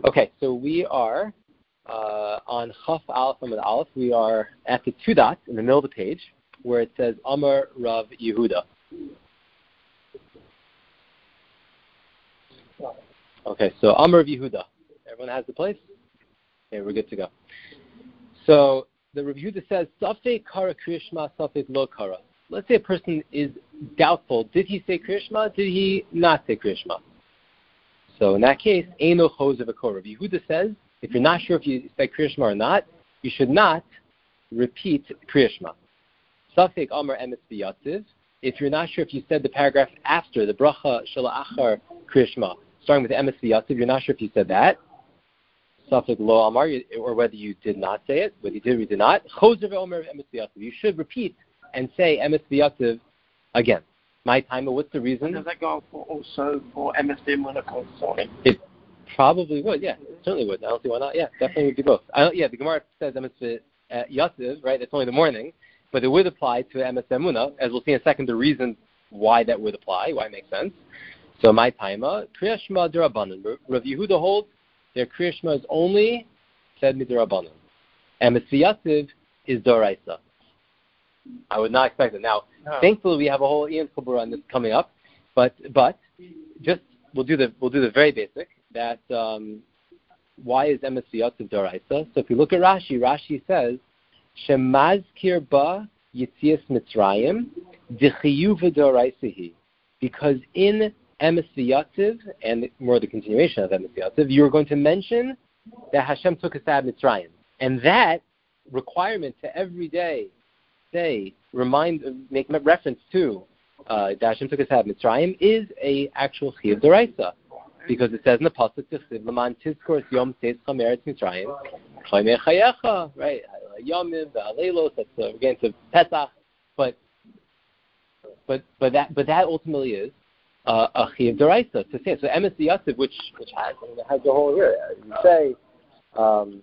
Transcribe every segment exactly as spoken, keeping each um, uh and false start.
Okay, so we are uh, on Chaf Aleph Amud Aleph. We are at the two dots in the middle of the page where it says Amar Rav Yehuda. Okay, so Amar Rav Yehuda. Everyone has the place? Okay, we're good to go. So the Rav Yehuda says, Safek Kara Kriyashma, Safek Lo Kara. Let's say a person is doubtful. Did he say Kriyashma? Did he not say Kriyashma? So in that case, Eino Choz of a Korah. Rav Yehuda says, if you're not sure if you said Kriyashma or not, you should not repeat Kriyashma. Safek Amar Emes B'Yatziv. If you're not sure if you said the paragraph after, the Bracha Shala Achar Kriyashma, starting with Emes B'Yatziv, you're not sure if you said that. Safek Lo Amar, or whether you did not say it, whether you did or you did not. Choz of Amar Emes B'Yatziv. You should repeat and say Emes B'Yatziv again. My time, what's the reason? Does that go for also for M S D Monaco? Sorry. It probably would, yeah. It certainly would. I don't see why not. Yeah, definitely would be both. I don't, yeah, the Gemara says M S Yatziv, right? It's only the morning, but it would apply to M S Emuna, as we'll see in a second the reason why that would apply, why it makes sense. So my taima, Kriya Shema D'Rabbanan. Rav Yehuda holds their Kriya Shema is only said Midrabbanan. M S Yatziv is Doraisa. I would not expect it. Now, no. Thankfully, we have a whole Ian Kubura on this coming up, but but just we'll do the we'll do the very basic. That um, why is M S Yatziv Doraisa? So if you look at Rashi, Rashi says Shemazkir ba Yitzias Mitzrayim D'Chiyuv Doraisahi, because in M S Yatziv and more the continuation of M S Yatziv, you are going to mention that Hashem took us out of Mitzrayim, and that requirement to every day. Say, remind, make reference to uh, that Hashem took us out of Mitzrayim is a actual Chiyuv D'Oraisa, because it says in the pasuk Tichsiv L'man Tizkor Yom Teischa Meretz Mitzrayim Chaymei Chayecha, right? Yomim V'Aleilos. That's uh, we're getting to Pesach, but but but that but that ultimately is uh, a Chiyuv D'Oraisa to say. So M S Yatziv, which which has I mean, it has the whole year. You say. Um,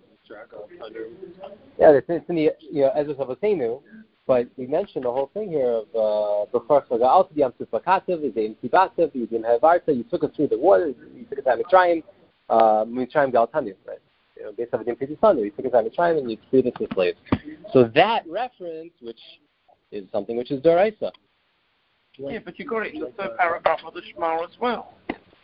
yeah, it's, it's in the you know Ezra Savaseinu. But we mentioned the whole thing here of B'char Chaga'al to the Yam Tzufakativ, is a Mtibativ, you didn't have Varta, you took us through the water, you took us out of Mitzrayim, uh, Mitzrayim Galtanu, right? You know, based on the Dim Pitisanu, you took us out of Mitzrayim and you freed us as slaves. So that reference, which is something which is Doraisa. Yeah, but you got it in the third paragraph of the Shema as well.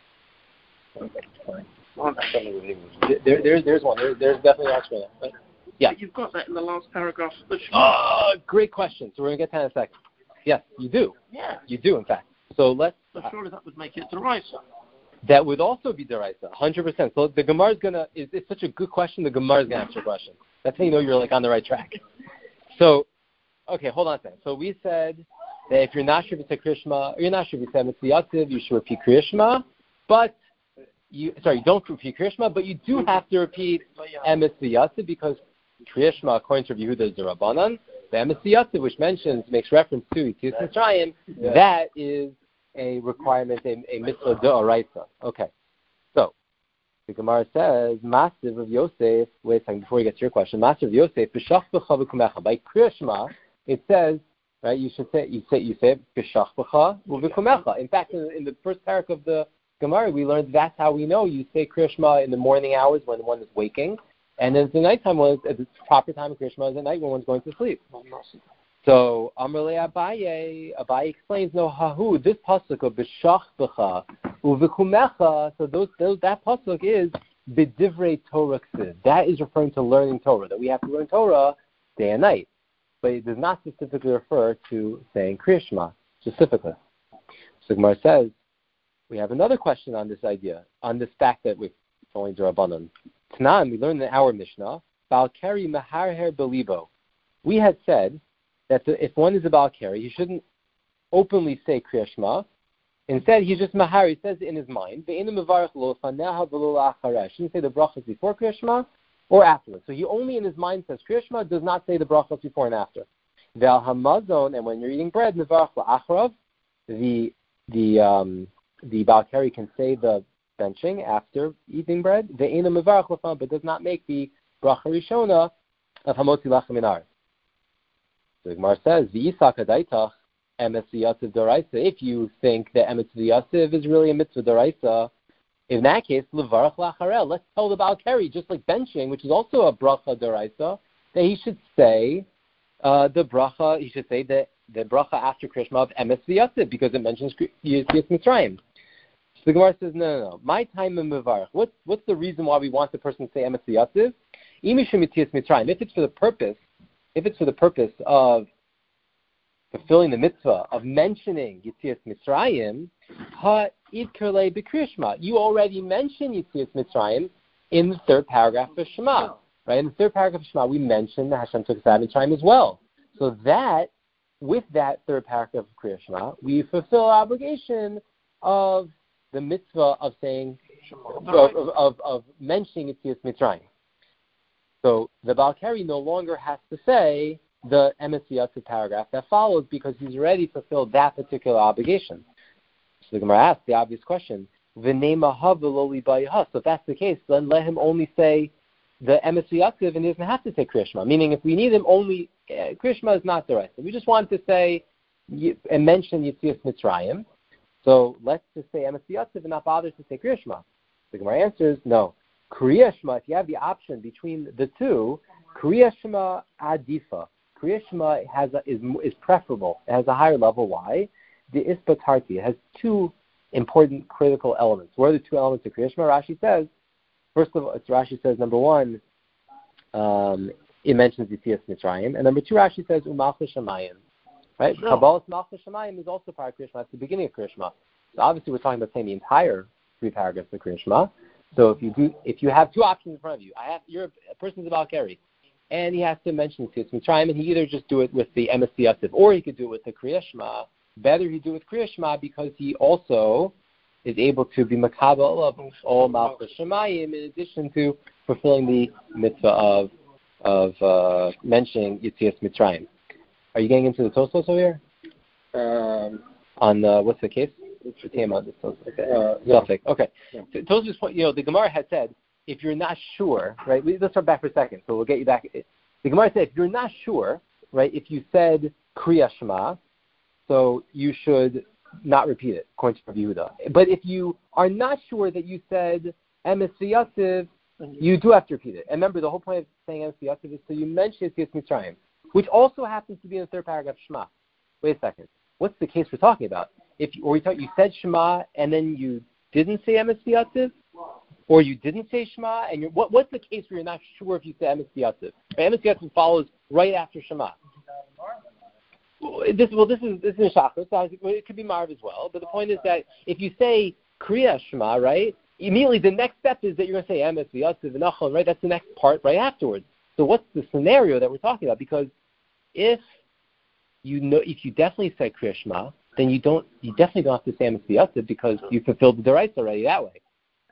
There, there, there's one. There, there's definitely an extra. Right? Yeah. But you've got that in the last paragraph of the Shema. Oh, great question. So we're going to get to that in a second. Yes, you do. Yeah. You do, in fact. So let's... So surely that would make it D'Oraisa. That would also be D'Oraisa, one hundred percent. So the Gemara is going to... It's such a good question, the Gemara is going to answer your question. That's how you know you're like on the right track. So, okay, hold on a second. So we said that if you're not sure if it's a Kriya Shema, or you're not sure if you said Mitzvah Yatziv, you should repeat Kriya Shema, but... You, sorry, you don't repeat Kriya Shema, but you do have to repeat Emes Yatziv because Kriya Shema, according to Yehuda, is the Rabbanan. The Emes Yatziv, which mentions, makes reference to Yitzias Mitzrayim, yeah. That is a requirement, a, a mitzvah d'oraisa. Okay. So, the Gemara says, Masiv of Yosef, wait a second, before we get to your question, Masiv of Yosef, B'shach b'cha v'kumecha. By Kriya Shema, it says, right, you should say, you say, you say, B'shach b'cha v'kumecha. In fact, in, in the first parak of the Gemara, we learned that's how we know you say Kriya Shema in the morning hours when one is waking, and then the nighttime when it's, the proper time of Kriya Shema is at night when one's going to sleep. So Amrle Abaye, Abaye explains, no, hahu, this pasuk of b'shach b'cha uvekumecha. So those, those that pasuk is b'divrei Torah ksiv. That is referring to learning Torah, that we have to learn Torah day and night, but it does not specifically refer to saying Kriya Shema specifically. So Gemara says. We have another question on this idea, on this fact that we're only D'Rabbanan. Tanan, we learned in our Mishnah, Balkari Maharher Belibo. We had said that the, if one is a Balkari, he shouldn't openly say Kriya Shema. Instead, he's just Mahar, he says it in his mind. He shouldn't say the brachas before Kriya Shema or afterwards. So he only in his mind says Kriya Shema, does not say the brachas before and after. Ve'al Hamazon, and when you're eating bread, Nevarach La'acharav, the, the, um, the Balkari can say the benching after eating bread, the Eina Mevarach Lafan, but does not make the Bracha Rishona of Hamotzi Lachem in Aretz. The Gemara says, V'Yisak Adaitach Emes Yatziv Doraisa. If you think that Emes Yatziv is really a mitzvah Doraisa, In that case, levarach lacharel. Let's tell the Baal Keri, just like benching, which is also a bracha deraisa, that he should say uh, the bracha. He should say the the bracha after Kriyashma of emes v'yatziv because it mentions Yetzias Mitzrayim. So the Gemara says, no, no, no. My time in mevarach. What's what's the reason why we want the person to say emes v'yatziv? Imishum Yetzias Mitzrayim. If it's for the purpose, if it's for the purpose of fulfilling the mitzvah of mentioning Yetzias Mitzrayim, ha'idkerlei b'kriyashma. You already mentioned Yetzias Mitzrayim in the third paragraph of Shema, right? In the third paragraph of Shema, we mentioned that Hashem took us out of Mitzrayim as well. So that, with that third paragraph of Kriyashma, we fulfill our obligation of the mitzvah of saying, of, of, of, of mentioning Yetzias Mitzrayim. So the Baal Keri no longer has to say the emes v'yatziv paragraph that follows because he's already fulfilled that particular obligation. So the Gemara asks the obvious question, V'nei v'lo libayah. So if that's the case, then let him only say the emes v'yatziv and he doesn't have to say Kriyashma. Meaning if we need him only, uh, Kriyashma is not the right. We just want to say and mention Yetzias Mitzrayim. So let's just say emes v'yatziv and not bother to say Kriyashma. The Gemara answers, no. Kriyashma, if you have the option between the two, Kriyashma adifa. Kriyashma has a, is is preferable. It has a higher level. Why? The ispatarti. It has two important critical elements. What are the two elements of Kriyashma? Rashi says, first of all, it's Rashi says, number one, um, it mentions Yetzias Mitzrayim, and number two, Rashi says Umalchus Shamayim. Right? No. Kabbalas Malchus Shamayim is also part of Kriyashma. It's the beginning of Kriyashma. So obviously, we're talking about saying the entire three paragraphs of Kriyashma. So if you do, if you have two options in front of you, I have you're a person's a Baal Keri, and he has to mention Yetzias Mitzrayim, and he either just do it with the emes v'yatziv, or he could do it with the Kriyashma. Better he do it with Kriyashma because he also is able to be makabel of all Malchus Shamayim in addition to fulfilling the mitzvah of of uh, mentioning Yetzias Mitzrayim. Are you getting into the Tosfos over here? Um, On uh, what's the case? The tema of this Tosfos. Okay. Uh, yeah. Okay. Yeah. So, Tosfos point, you know, the Gemara had said, if you're not sure, right? Let's start back for a second, so we'll get you back. The Gemara said, if you're not sure, right? If you said Kriya Shema, so you should not repeat it, according to Rabbi Yehuda. But if you are not sure that you said emes v'yatziv, you do have to repeat it. And remember, the whole point of saying emes v'yatziv is so you mention Yetzias Mitzrayim, which also happens to be in the third paragraph of Shema. Wait a second. What's the case we're talking about? If you, or we thought you said Shema and then you didn't say emes v'yatziv, or you didn't say Shema, and you're, what, what's the case where you're not sure if you said emes v'yatziv? Emes v'yatziv follows right after Shema. This, well, this is this is Shachar, so it could be Marv as well. But the point is that if you say Kriya Shema, right, immediately the next step is that you're going to say emes v'yatziv v'nachon, right? That's the next part right afterwards. So what's the scenario that we're talking about? Because if you know, if you definitely say Kriya Shema, then you don't, you definitely don't have to say emes v'yatziv because you fulfilled the deraisa already that way.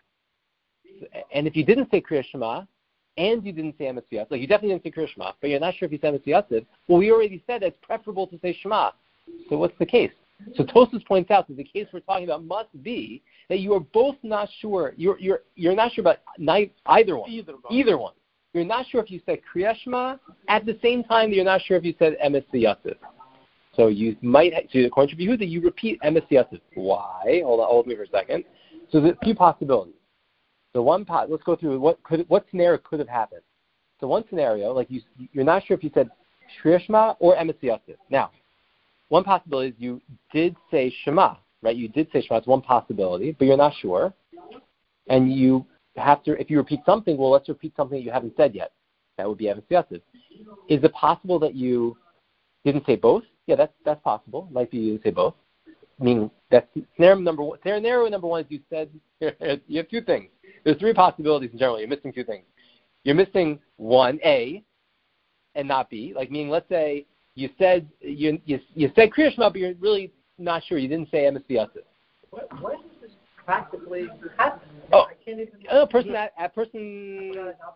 And if you didn't say Kriya Shema, and you didn't say emes v'yatziv, like you definitely didn't say Kriya Shema, but you're not sure if you said emes v'yatziv, well, we already said that it's preferable to say Shema. So what's the case? So Tosfos points out that the case we're talking about must be that you are both not sure, you're you're you're not sure about neither, either one. Either one. Either one. You're not sure if you said Kriya Shema, at the same time you're not sure if you said emes v'yatziv. So you might, so according to Yehuda, you repeat emes v'yatziv. Why? Hold on, hold me for a second. So there's a few possibilities. So one pot, let's go through what could, what scenario could have happened. So one scenario, like you, you're not sure if you said Kriya Shema or emes v'yatziv. Now, one possibility is you did say Shema, right? You did say Shema. It's one possibility, but you're not sure, and you have to. If you repeat something, well, let's repeat something that you haven't said yet. That would be emes v'yatziv. Is it possible that you didn't say both? Yeah, that's that's possible. It might be you didn't say both. I mean, that's scenario number one. Scenario number one is you said you have two things. There's three possibilities in general. You're missing two things. You're missing one, A, and not B. Like, meaning, let's say you said you you, you said Kriya Shema, but you're really not sure. You didn't say emes v'yatziv. What, what does this practically happen? Oh, I can't even. A person, a, a person.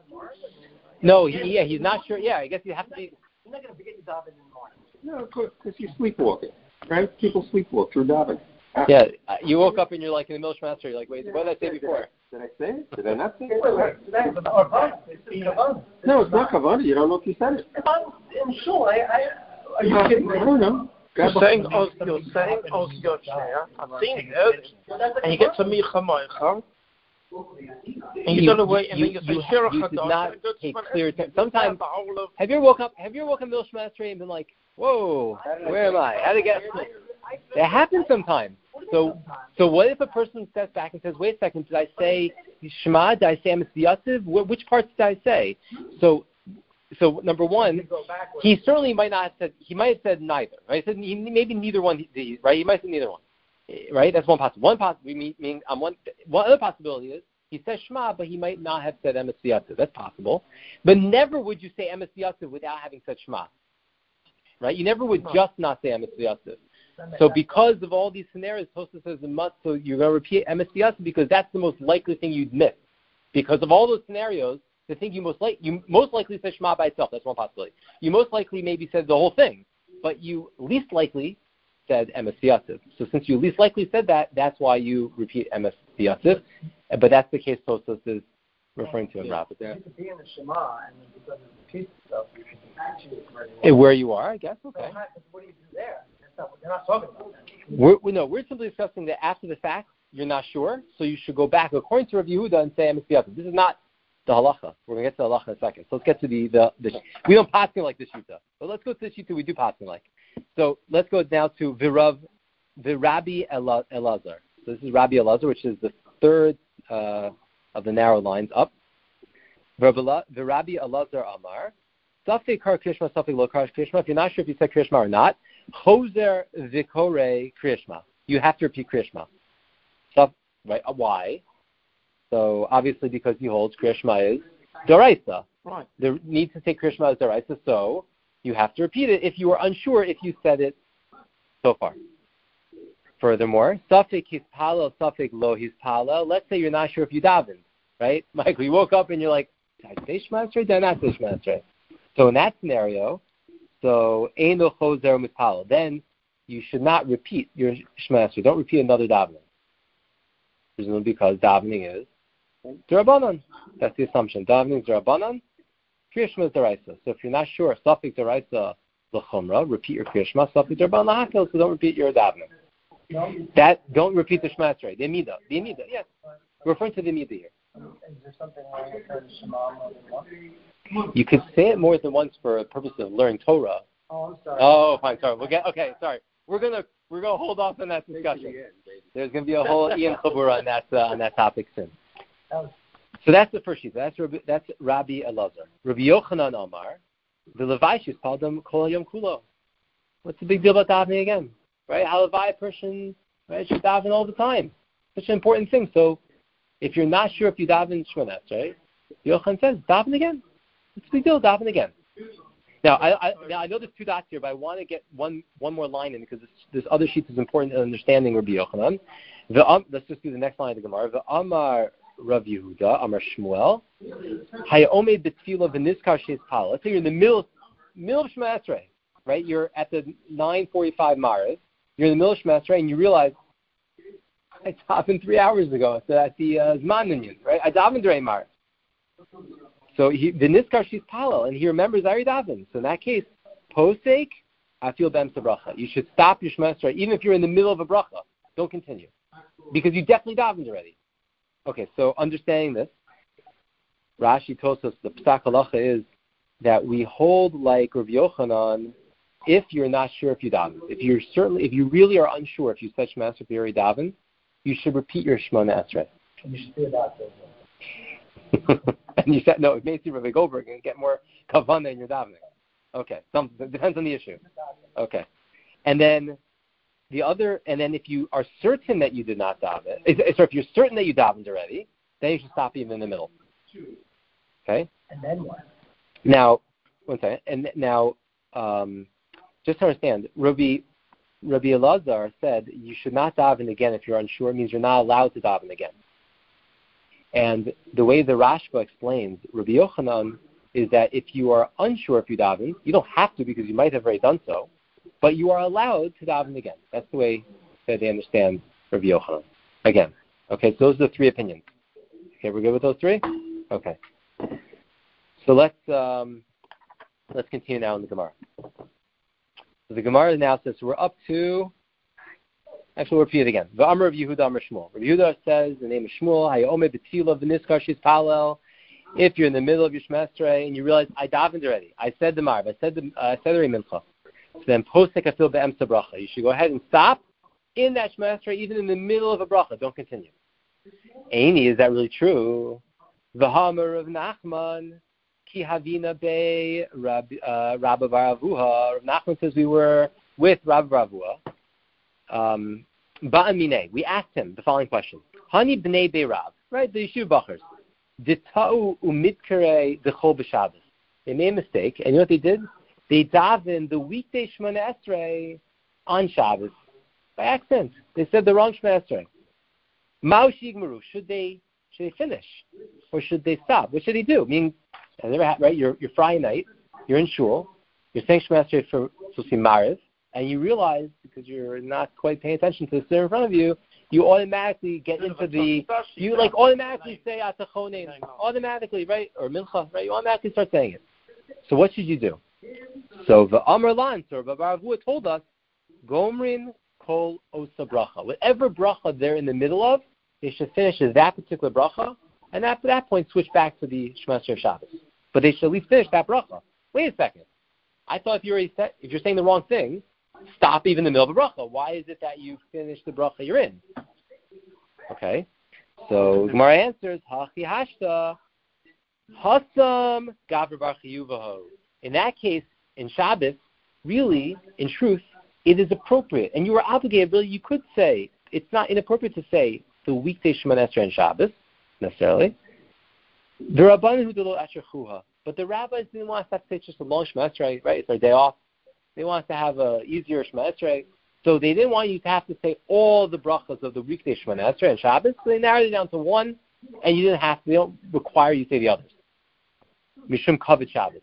No, he, yeah, he's not sure. Yeah, I guess you have to be. You're not going to forget your daven in the morning. No, because you're sleepwalking, right? People sleepwalk through daven. Yeah, you woke up and you're like in the middle of Shemester, you're like, wait, what did I say before? Did I say it? Did I not say it? Wait, wait, did I, it's no, it's not kavanah. You don't know if you said it. If I'm in shul, I, I, are you uh, kidding me? I don't know. You're saying, oh, you're saying, oh, you're saying, I've seen it, and you get to Micha Moicha, And you, you don't know wait, and you, then you, you, say, you, you did not take clear attention. Sometimes, have you ever woke up, have you ever woken up Mil Shema and been like, whoa, where am I? How did I get here? That happens sometimes. So, so what if a person steps back and says, wait a second, did I say Shema? Did I say Emes V'Yatziv? Which parts did I say? So, so number one, he certainly might not have said, he might have said neither, right? He said he, maybe neither one, right? He might have said neither one, right? That's one possibility. One possibility, meaning, um, one, one other possibility is, he says Shema, but he might not have said Emes V'Yatziv. That's possible. But never would you say Emes V'Yatziv without having said Shema, right? You never would just not say Emes V'Yatziv. So because of all these scenarios, Tosfos says a must, so you're going to repeat Emes V'Yatziv because that's the most likely thing you'd miss. Because of all those scenarios, the thing you most like, you most likely said Shema by itself. That's one possibility. You most likely maybe said the whole thing, but you least likely said Emes V'Yatziv. So since you least likely said that, that's why you repeat Emes V'Yatziv. But that's the case Tosfos is referring to in Rav. You could be in the Shema, and then because of the piece stuff, you could be actually where you are, I guess. Okay. So what do you do there? They're not talking about that. We're, we, no, we're simply discussing that after the fact, you're not sure, so you should go back according to Rav Yehuda and say Emes V'Yatziv. This is not the halacha. We're going to get to the halacha in a second. So let's get to the, the, the we don't pass like the shita. But let's go to the shita we do pass like. So let's go now to Virav, Virabi Elazar. So this is Rabbi Elazar, which is the third uh, of the narrow lines up. Virabi Elazar Amar. Safek kar krishma, safek lo kar krishma. If you're not sure if you said krishma or not, choser vikore krishma. You have to repeat krishma. So, right? Why? So obviously because he holds krishma is doraisa. Right. The need to take krishma as doraisa, so you have to repeat it if you are unsure if you said it so far. Furthermore, safek hispala, safek lo hispala. Let's say you're not sure if you davened, right? Michael, you woke up and you're like, did I say Shema Esrei? Did I not say Shema Esrei? So in that scenario, so eino chozer mispala. Then you should not repeat your Shema Esrei. Don't repeat another davening. Presumably because davening is D'Rabbanan. That's the assumption. Davening is D'Rabbanan. Kriyashma is D'Oraisa. So if you're not sure, Safek D'Oraisa l'chumra, repeat your Kriyashma. Safek D'Rabbanan l'hakel, so don't repeat your davening. That, don't repeat the Shema Esrei. The Amida. The Amida, yes. We're referring to the Amida here. Is there something wrong with the Shema more than once? You could say it more than once for a purpose of learning Torah. Oh, I'm sorry. Oh, fine, sorry. We'll get, okay, sorry. We're gonna we're gonna hold off on that discussion. There's gonna be a whole Ian Chubur on that uh, on that topic soon. So that's the first sheet. That's Rabbi, that's Rabbi Elazar. Rabbi Yochanan Omar, the Levaishis called them Kol Yom Kulo. What's the big deal about davening again? Right? How a person right should daven all the time. Such an important thing. So if you're not sure if you daven Shmonas, right? Yochanan says daven again. What's the big deal? Daven again. Now I, I now I know there's two dots here, but I want to get one one more line in because this, this other sheet is important in understanding Rabbi Yochanan. The um, let's just do the next line of the Gemara. The Amar Rav Yehuda, Amar Shmuel, Hayomed B'Tfila V'Nizkar Sheis Pal. Let's say you're in the middle middle of Shema Esrei, right? You're at the nine forty-five Maariv. You're in the middle of Shema Esrei, and you realize I davened three hours ago at the, at the uh, Zman Minyan, right? I davened during Maariv. So the Nizkar Sheis Palal, and he remembers Ari Davin. So in that case, posek, I feel bem bracha. You should stop your Shema Esrei, even if you're in the middle of a bracha. Don't continue, because you definitely davened already. Okay, so understanding this, Rashi tells us the Psak Halacha is that we hold like Rav Yochanan if you're not sure if you daven. If you're certainly, if you really are unsure if you said Shema Esrei for Ari Davin, you should repeat your Shema Esrei. You should do that. And you said, no, it may see Rabbi Goldberg and get more kavanah in your davening. Okay, some, it depends on the issue. Okay. And then the other, and then if you are certain that you did not daven, so if you're certain that you davened already, then you should stop even in the middle. Okay? And then what? Now, one second. And now, um, just to understand, Rabbi, Rabbi Elazar said you should not daven again if you're unsure. It means you're not allowed to daven again. And the way the Rashba explains Rabbi Yochanan is that if you are unsure if you daven, you don't have to because you might have already done so, but you are allowed to daven again. That's the way that they understand Rabbi Yochanan. Again. Okay, so those are the three opinions. Okay, we're good with those three? Okay. So let's um, let's continue now in the Gemara. So the Gemara now says we're up to Actually, we'll repeat it again. The Amr of Yehuda Amr Shmuel. Rabbi Yehuda says the name of Shmuel. Hayome betila v'niskar she's palel. If you're in the middle of your Shema Esrei and you realize I davened already, I said the Marv, I said the uh, I said the Mincha. So then postek afil be'emsa bracha. You should go ahead and stop in that Shema Esrei, even in the middle of a bracha. Don't continue. Aini, is that really true? V'hamar of Nachman ki havina be Rabbi Rabbi Baravuha. Nachman says we were with Rabbi Baravuha. Um, Ba'amine. We asked him the following question: Hani b'nei be'Rav, right? The Yeshiva Bachers. Ditau umitkare dechol b'Shabbos. They made a mistake, and you know what they did? They davened the weekday Shemona Esrei on Shabbos by accident. They said the wrong Shemona Esrei. Mao shigmaru. Should they should they finish or should they stop? What should they do? I mean, right? You're you're Friday night. You're in shul. You're saying Shemona Esrei for Susi Mariv. And you realize, because you're not quite paying attention to the sit in front of you, you automatically get into the, you like automatically say Atachonin, automatically, right? Or Mincha, right? You automatically start saying it. So what should you do? So the Amar Lans, or Babaravua told us, Gomrin Kol Osa Bracha. Whatever bracha they're in the middle of, they should finish that particular bracha, and after that point switch back to the Shema Esrei Shabbos. But they should at least finish that bracha. Wait a second. I thought if you already said, if you're saying the wrong thing, stop even in the middle of a bracha. Why is it that you finish the bracha you're in? Okay. So Gemara answers, Hachi Hashta, Hasam Gavra Bar Chiyuvaho. In that case, in Shabbos, really, in truth, it is appropriate. And you are obligated, really, you could say, it's not inappropriate to say the weekday Shemona Esrei and Shabbos, necessarily. The Rabbanan who delo Asher Chuha. But the rabbis didn't want us to say just a long Shemona Esrei, right? It's our day off. They want us to have a easier Shemona Esrei. So they didn't want you to have to say all the brachas of the weekday Shemona Esrei and Shabbos. So they narrowed it down to one, and you didn't have to, they don't require you to say the others. Mishum Kavod Shabbos.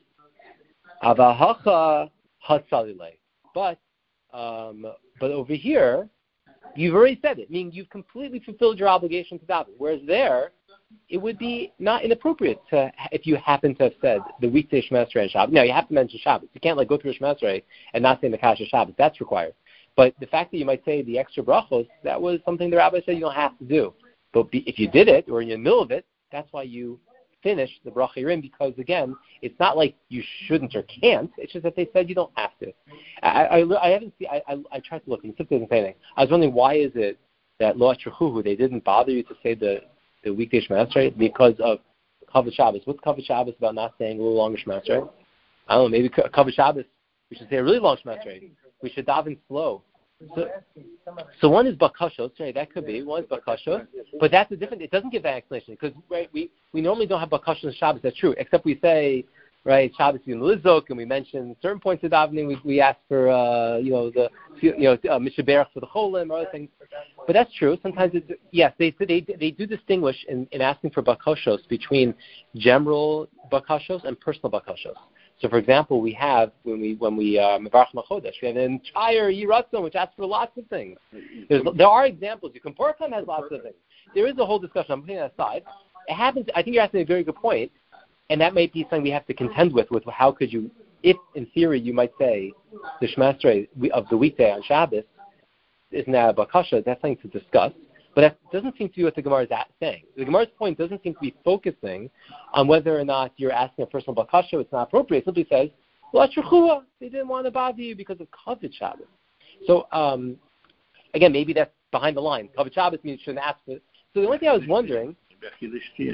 Avahacha Hasalile. But, um, but over here, you've already said it, meaning you've completely fulfilled your obligation to daven. Whereas there, it would be not inappropriate to, if you happen to have said the weekday Shemona Esrei and Shabbos. No, you have to mention Shabbos. You can't like go through a Shemona Esrei and not say the Kasha Shabbos. That's required. But the fact that you might say the extra brachos, that was something the rabbi said you don't have to do. But be, if you did it or in the middle of it, that's why you finish the bracha you're in, because again, it's not like you shouldn't or can't. It's just that they said you don't have to. I, I, I haven't seen. I, I, I tried to look and it doesn't say anything. I was wondering why is it that lo atrachuhu they didn't bother you to say the the weekday Shemona Esrei because of Kavod Shabbos. What's Kavod Shabbos about not saying a little longer Shemona Esrei? I don't know. Maybe Kavod Shabbos we should say a really long Shemona Esrei. We should daven slow. So, so one is bakashos, right? That could be one is bakashos, but that's a different. It doesn't give that explanation because right, we, we normally don't have bakashos on Shabbos. That's true, except we say right Shabbos in Lizok, and we mention certain points of davening. We we ask for uh, you know the you know uh, mishaberach for the cholim or other things. But that's true. Sometimes it's yes, they they they do distinguish in, in asking for bakashos between general bakashos and personal bakashos. So, for example, we have, when we when we Mevarach Machodesh, we have an entire Yiratzon which asks for lots of things. There's, there are examples. You can Purim has lots of things. There is a whole discussion. I'm putting that aside. It happens. I think you're asking a very good point, and that might be something we have to contend with. With how could you, if in theory you might say the Shemona Esrei of the weekday on Shabbos isn't that a bakasha? That's something to discuss. But that doesn't seem to be what the Gemara is saying. The Gemara's point doesn't seem to be focusing on whether or not you're asking a personal bakasha. It's not appropriate. It simply says, well, Ashruchua, they didn't want to bother you because of Kavod Shabbos. So, um, again, maybe that's behind the line. Kavod Shabbos means you shouldn't ask for it. So the only thing I was wondering... Yeah.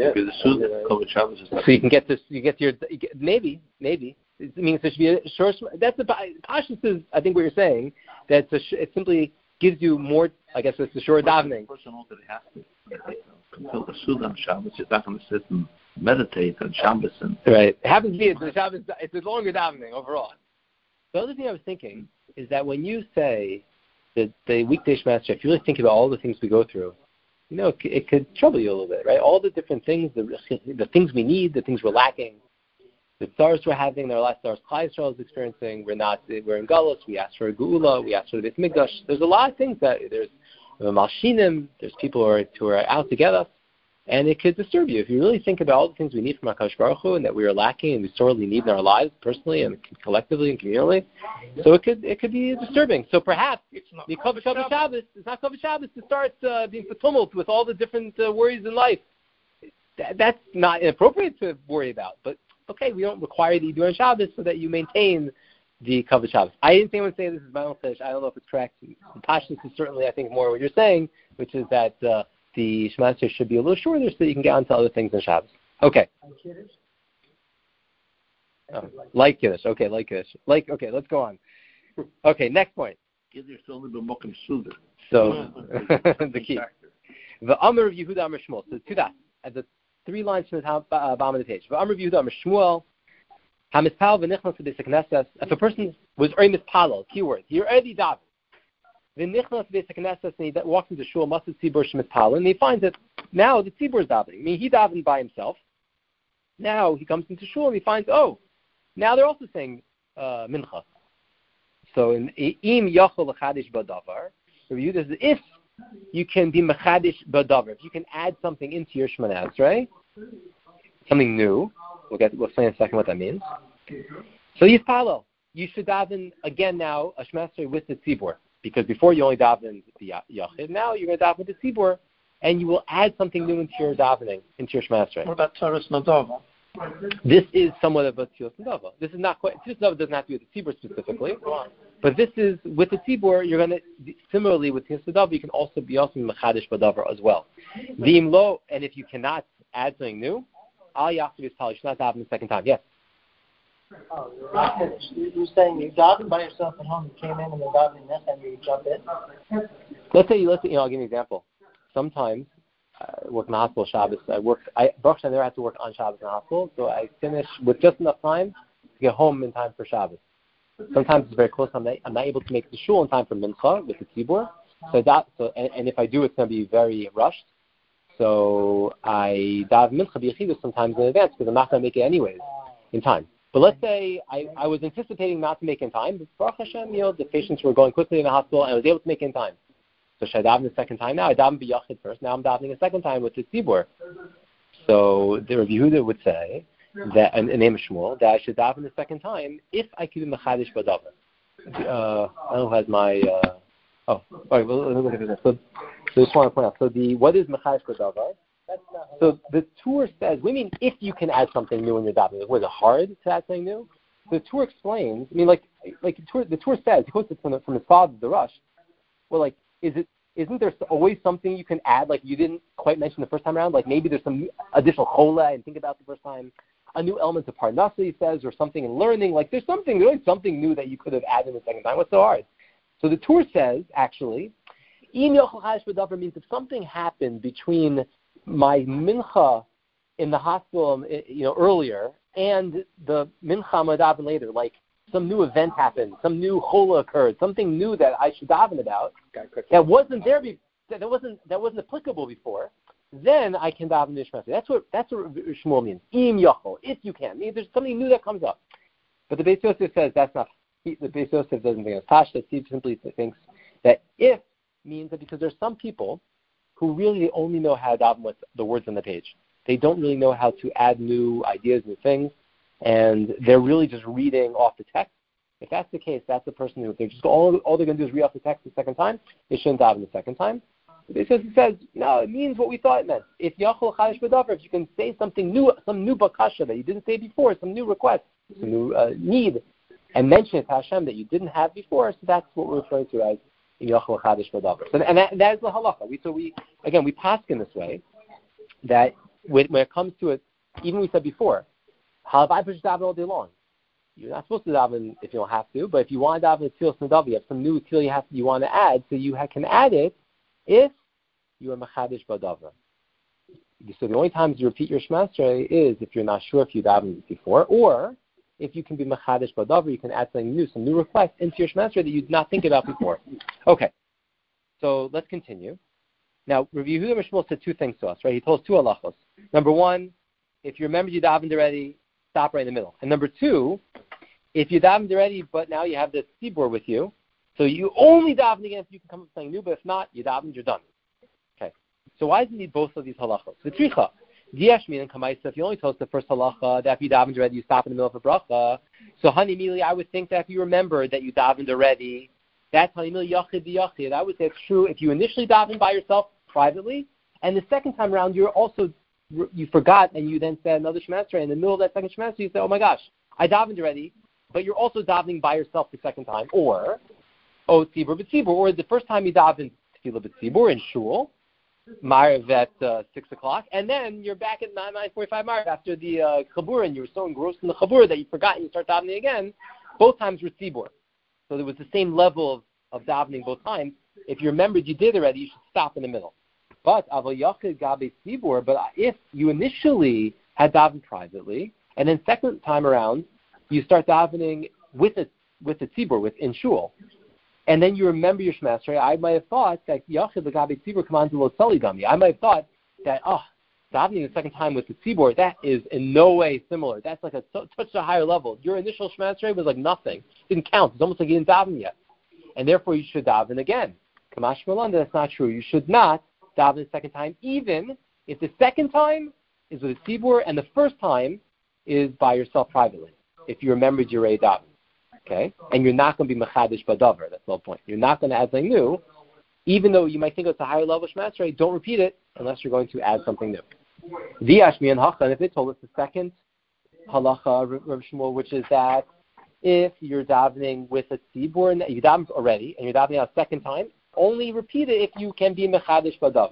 So you can get this, you get your, you get, maybe, maybe. It means there should be a short, that's the, Pashas is, I think what you're saying, that it's a, it simply gives you more, I guess it's a short davening. The person also has to fulfill the Suda on Shabbos. You're not going to sit and meditate on Shabbos. And right. It happens to be the Shabbos, it's a longer davening overall. The other thing I was thinking is that when you say that the weekday Shemona Esrei, if you really think about all the things we go through, you know, it, it could trouble you a little bit, right? All the different things, the, the things we need, the things we're lacking, the stars we're having, there are a lot of stars Klal Yisrael is experiencing. We're not, we're in Galus. We ask for a Geula. We ask for the Beit Mikdash. There's a lot of things that there's uh, Malshinim. There's people who are, who are out to get us. And it could disturb you if you really think about all the things we need from HaKadosh Baruch Hu and that we are lacking and we sorely need in our lives, personally and collectively and communally. So it could it could be disturbing. So perhaps the Kavod Shabbos is not Kavod Shabbos to start uh, being tumult with all the different uh, worries in life. Th- that's not inappropriate to worry about. But okay, we don't require that you do on Shabbos so that you maintain the Kavod Shabbos. I didn't think I would say this is my own fish. I don't know if it's correct. The Pashtus is certainly, I think, more what you're saying, which is that uh, the Shema Esrei should be a little shorter so that you can get on to other things in Shabbos. Okay. Oh, like Kiddush. Okay, like Kiddush. Like, okay, let's go on. Okay, next point. Kiddush only b'mokum suda. So, the key. The Amr of Yehuda Amr Shmuel. So, to that, at the three lines from the top, uh, bottom of the page. The Amr of Yehuda Amr Shmuel. Hamispal v'nichnas v'besek Knesses. If a person was already mispalel, keyword, he already davened. V'nichnas v'besek Knesses, and he walks into shul, masad tzibur shemispalel, and he finds that now the tzibur is davening. I mean, he davened by himself. Now he comes into shul and he finds, oh, now they're also saying uh, mincha. So in im yachol l'chadish b'davar, review this: if you can be mechadish b'davar, if you can add something into your Shemona Esrei, something new. We'll get we'll explain in a second what that means. So yispalel, you should daven again now a Shemona Esrei with the tzibur, because before you only davened the yachid. Now you're going to daven with the tzibur, and you will add something new into your davening, into your Shemona Esrei. What about Taras Nadava? This is somewhat of a Tzilas Nadava. This is not quite, Tzilas Nadava doesn't have to do with the Tzibur specifically, but this is, with the Tzibur, you're going to, similarly with Tzilas Nadava, you can also be also Mechadish Badavar as well. V'im lo, and if you cannot add something new, Al Yachtiv is Pal, you should not daven the second time. Yes? Oh, you're not finished. You're saying you davened by yourself at home, you came in and you're davening this and you jump in? Let's say, let's say, you know, I'll give you an example. Sometimes, I work in the hospital Shabbos. I work. I Baruch Hashem, I never had to work on Shabbos in the hospital, so I finish with just enough time to get home in time for Shabbos. Sometimes it's very close. I'm not, I'm not able to make it to shul in time for mincha with the tzibur. So that. So and, and if I do, it's going to be very rushed. So I daven mincha b'yechidus sometimes in advance because I'm not going to make it anyways in time. But let's say I, I was anticipating not to make it in time, but Baruch Hashem, you know, the patients were going quickly in the hospital, and I was able to make it in time. So should I daven the second time? Now I daven b'yachid first. Now I'm davening a second time with the tzibur. So the Rabbi Yehuda would say that, in the name of Shmuel, that I should daven the second time if I could be mechadish b'davar. Uh, I don't know who has my. Uh, oh, all right. Well, let me look at this. So, so just want to point out. So the what is mechadish b'davar? So the Tur says, we mean if you can add something new in your davening. Was it hard to add something new? The Tur explains. I mean, like, like the Tur, the Tur says, he quotes it from, the, from his father, the Rush. Well, like. Is it? Isn't there always something you can add, like you didn't quite mention the first time around? Like maybe there's some additional chola I didn't think about the first time, a new element of parnasa, he says, or something in learning. Like there's something, there's something new that you could have added the second time. What's so hard? So the Tur says, actually, im yochel chadish b'davar means if something happened between my mincha in the hospital, you know, earlier and the mincha madaven later, like some new event happened, some new chola occurred, something new that I should daven about that wasn't there, be, that wasn't that wasn't applicable before. Then I can daven nishmas. That's what that's what Shmuel means. Im yachol, if you can. I mean, there's something new that comes up. But the Beis Yosef says that's not. The Beis Yosef doesn't think it's Pashta. He simply thinks that if means that because there's some people who really only know how to daven with the words on the page. They don't really know how to add new ideas, new things. And they're really just reading off the text. If that's the case, that's the person who, if they're just all, all they're going to do is read off the text the second time, they shouldn't daven the second time. Because it says, no, it means what we thought it meant. If yachol chadish b'davar, if you can say something new, some new bakasha that you didn't say before, some new request, some new uh, need, and mention it to Hashem that you didn't have before, so that's what we're referring to as yachol chadish b'davar. So, and that, that is the halacha. We, so we, again, we pass in this way, that when, when it comes to it, even we said before, Halavai push daven all day long. You're not supposed to daven if you don't have to, but if you want to daven a Tzilas Nadav, you have some new Tzilah you have you want to add, so you ha- can add it if you are mechadish b'davar. So the only times you repeat your Shema Esrei is if you're not sure if you davened before, or if you can be mechadish b'davar, you can add something new, some new request into your Shema Esrei that you did not think about before. Okay, so let's continue. Now, Rabbi Yehuda Shmuel said two things to us, right? He told us two halachos. Number one, if you remember you davened already, stop right in the middle. And number two, if you davened already, but now you have the tzibur with you, so you only daven again if you can come up with something new, but if not, you davened, you're done. Okay. So why does it need both of these halachos? V'tricha. Diashmin and Kamaisa, if you only told us the first halacha, that if you davened already, you stop in the middle of a bracha. So honey immediately, I would think that if you remember that you davened already, that's honey immediately yachid v'yachid. I would say it's true if you initially davened by yourself privately, and the second time around you're also you forgot and you then said another Shema Esrei. In the middle of that second Shema Esrei, you say, oh my gosh, I davened already, but you're also davening by yourself the second time, or oh tzibur b'tzibur, or the first time you davened tefillah b'tzibur in shul. Marv at uh, six o'clock, and then you're back at nine nine forty-five Marv after the uh, chabur, and you were so engrossed in the chabur that you forgot and you start davening again. Both times were tzibur, so there was the same level of, of davening both times. If you remembered you did already, you should stop in the middle. But aval yachid gabe tzibur. But if you initially had davened privately, and then second time around you start davening with a with the tzibur, with in shul. And then you remember your Shema Esrei, I might have thought that Yachid L'Gabe Tzibur Command Lo Tzali Gami. I might have thought that, oh, davening the second time with the Tzibur, that is in no way similar. That's like a touch a higher level. Your initial Shema Esrei was like nothing. It didn't count. It's almost like you didn't daven yet. And therefore you should daven again. Kamash Malanda, that's not true. You should not daven the second time, even if the second time is with a Tzibur and the first time is by yourself privately, if you remembered your Rei daven. Okay, and you're not going to be mechadish badavar. That's the whole point. You're not going to add something new, even though you might think it's a higher level Shema Esrei. Don't repeat it unless you're going to add something new. V'yashmi and hacha. And if they told us the second halacha, Rav Shmuel, which is that if you're davening with a tzibur and you davened already and you're davening a second time, only repeat it if you can be mechadish badavar.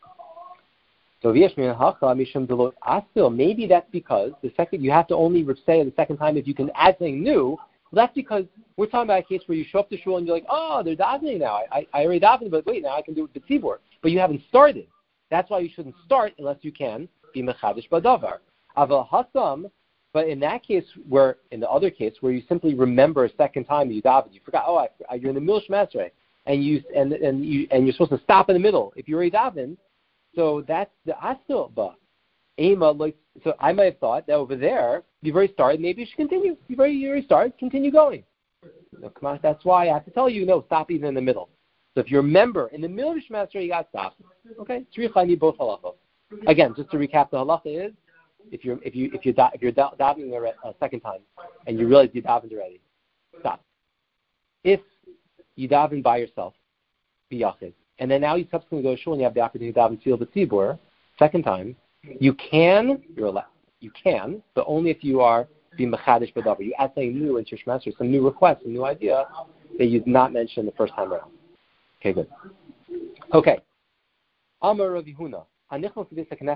So v'yashmi and hacha mishum delot asil. Maybe that's because the second you have to only say the second time if you can add something new. Well, that's because we're talking about a case where you show up to shul and you're like, oh, they're davening now. I, I already davened, but wait, now I can do it with tzibur. But you haven't started. That's why you shouldn't start unless you can be mechadish badavar. Aval hasam, but in that case, where in the other case where you simply remember a second time that you davened, you forgot. Oh, I, you're in the middle of Shema Esrei, and you and and you and you're supposed to stop in the middle if you already davened. So that's the asil ba. Ema, like, so I might have thought that over there, you've already started, maybe you should continue. You've already, you already started, continue going. No, come on, that's why I have to tell you, no, stop even in the middle. So if you remember, in the middle of Shema Esrei, you got to stop. Okay, tzricha, I need both halachos. Again, just to recap, the halacha is, if you're if you if you're da, if you're da, davening a second time and you realize you davened already, stop. If you daven by yourself, be yachid, and then now you subsequently go to shul and you have the opportunity to daven tefillah b'tzibur, second time. You can, you're allowed, you can, but only if you are being mechadish b'davar. You add something new into your Shema Esrei, some new request, some new idea that you did not mention the first time around. Okay, good. Okay. Amar Rav Yehuna. So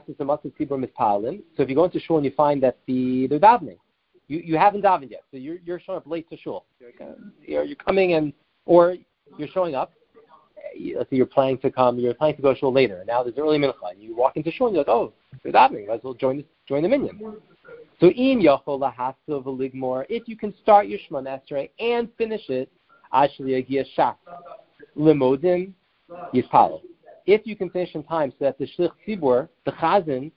if you go into shul and you find that the they're davening, you, you haven't davened yet, so you're you're showing up late to shul. You're, you're coming and, or you're showing up. Let's say you're planning to come, you're planning to go to shul later. Now there's early mincha. You walk into shul and you're like, oh, they're davening. Might as well join the, join the minyan. So in yachol lahasav ligmor, if you can start your Shema Esrei and finish it, ashli agia shach lemodim yispalo. If you can finish in time, so that the shlich tzibur, the chazan,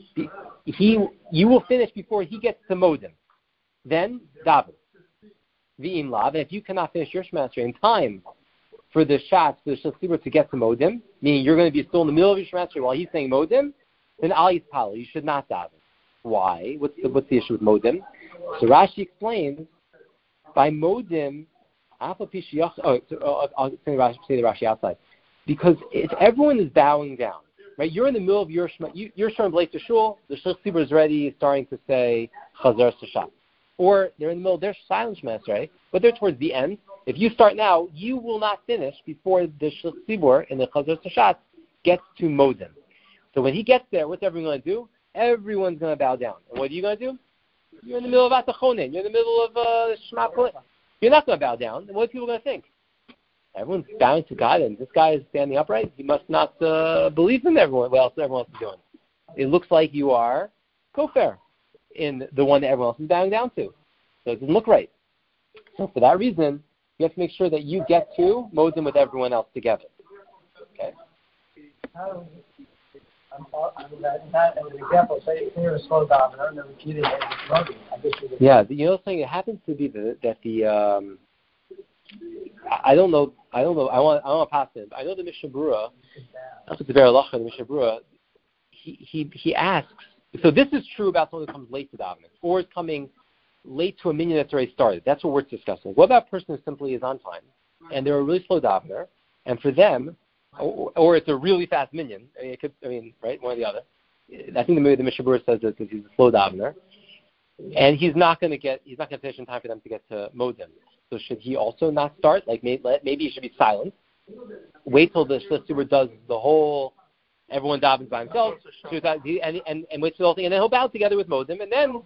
he you will finish before he gets to modim. Then daven. V'im lav, and if you cannot finish your Shema Esrei in time for the shots, for the shlich tzibur to get to modim, meaning you're going to be still in the middle of your Shema Esrei while he's saying modim, then al yispalo, you should not daven. Why? What's the, what's the issue with modim? So Rashi explains, by modim, oh, so, oh, I'll say the Rashi, say the Rashi outside. Because if everyone is bowing down, right? You're in the middle of your Shema, you, you're starting late to shul, the shlich tzibur is ready, starting to say chazar sashat. Or they're in the middle, they're silent Shema Esrei, but they're towards the end. If you start now, you will not finish before the shlich tzibur in the chazar sashat gets to modim. So when he gets there, what's everyone going to do? Everyone's going to bow down. And what are you going to do? You're in the middle of Atachonin. You're in the middle of uh, Shema Kol. You're not going to bow down. And what are people going to think? Everyone's bowing to God, and this guy is standing upright. He must not uh, believe in everyone. What else everyone else is doing? It looks like you are kofar in the one that everyone else is bowing down to. So it doesn't look right. So for that reason, you have to make sure that you get to modim with everyone else together. Okay? I'm, I'm not as an example, say you're a slow dovener and they're repeating it modim. Yeah, you know something, it happens to be the, that the, um, I don't know I don't know. I want I want to pass it. I know the Mishnah Berurah. That's what the Beralacha, the Mishnah Berurah. He he he asks. So this is true about someone who comes late to davening, or is coming late to a minyan that's already started. That's what we're discussing. What about a person who simply is on time, and they're a really slow davener, and for them, or, or it's a really fast minyan. I mean, it could, I mean, right, one or the other. I think the, the Mishnah Berurah says that he's a slow davener, and he's not going to get, he's not going to finish in time for them to get to modim. So should he also not start? Like maybe, maybe he should be silent. Wait till the Shlichus does the whole. Everyone davens by himself, and, and, and waits for the whole thing, and then he'll bow together with modim, and then.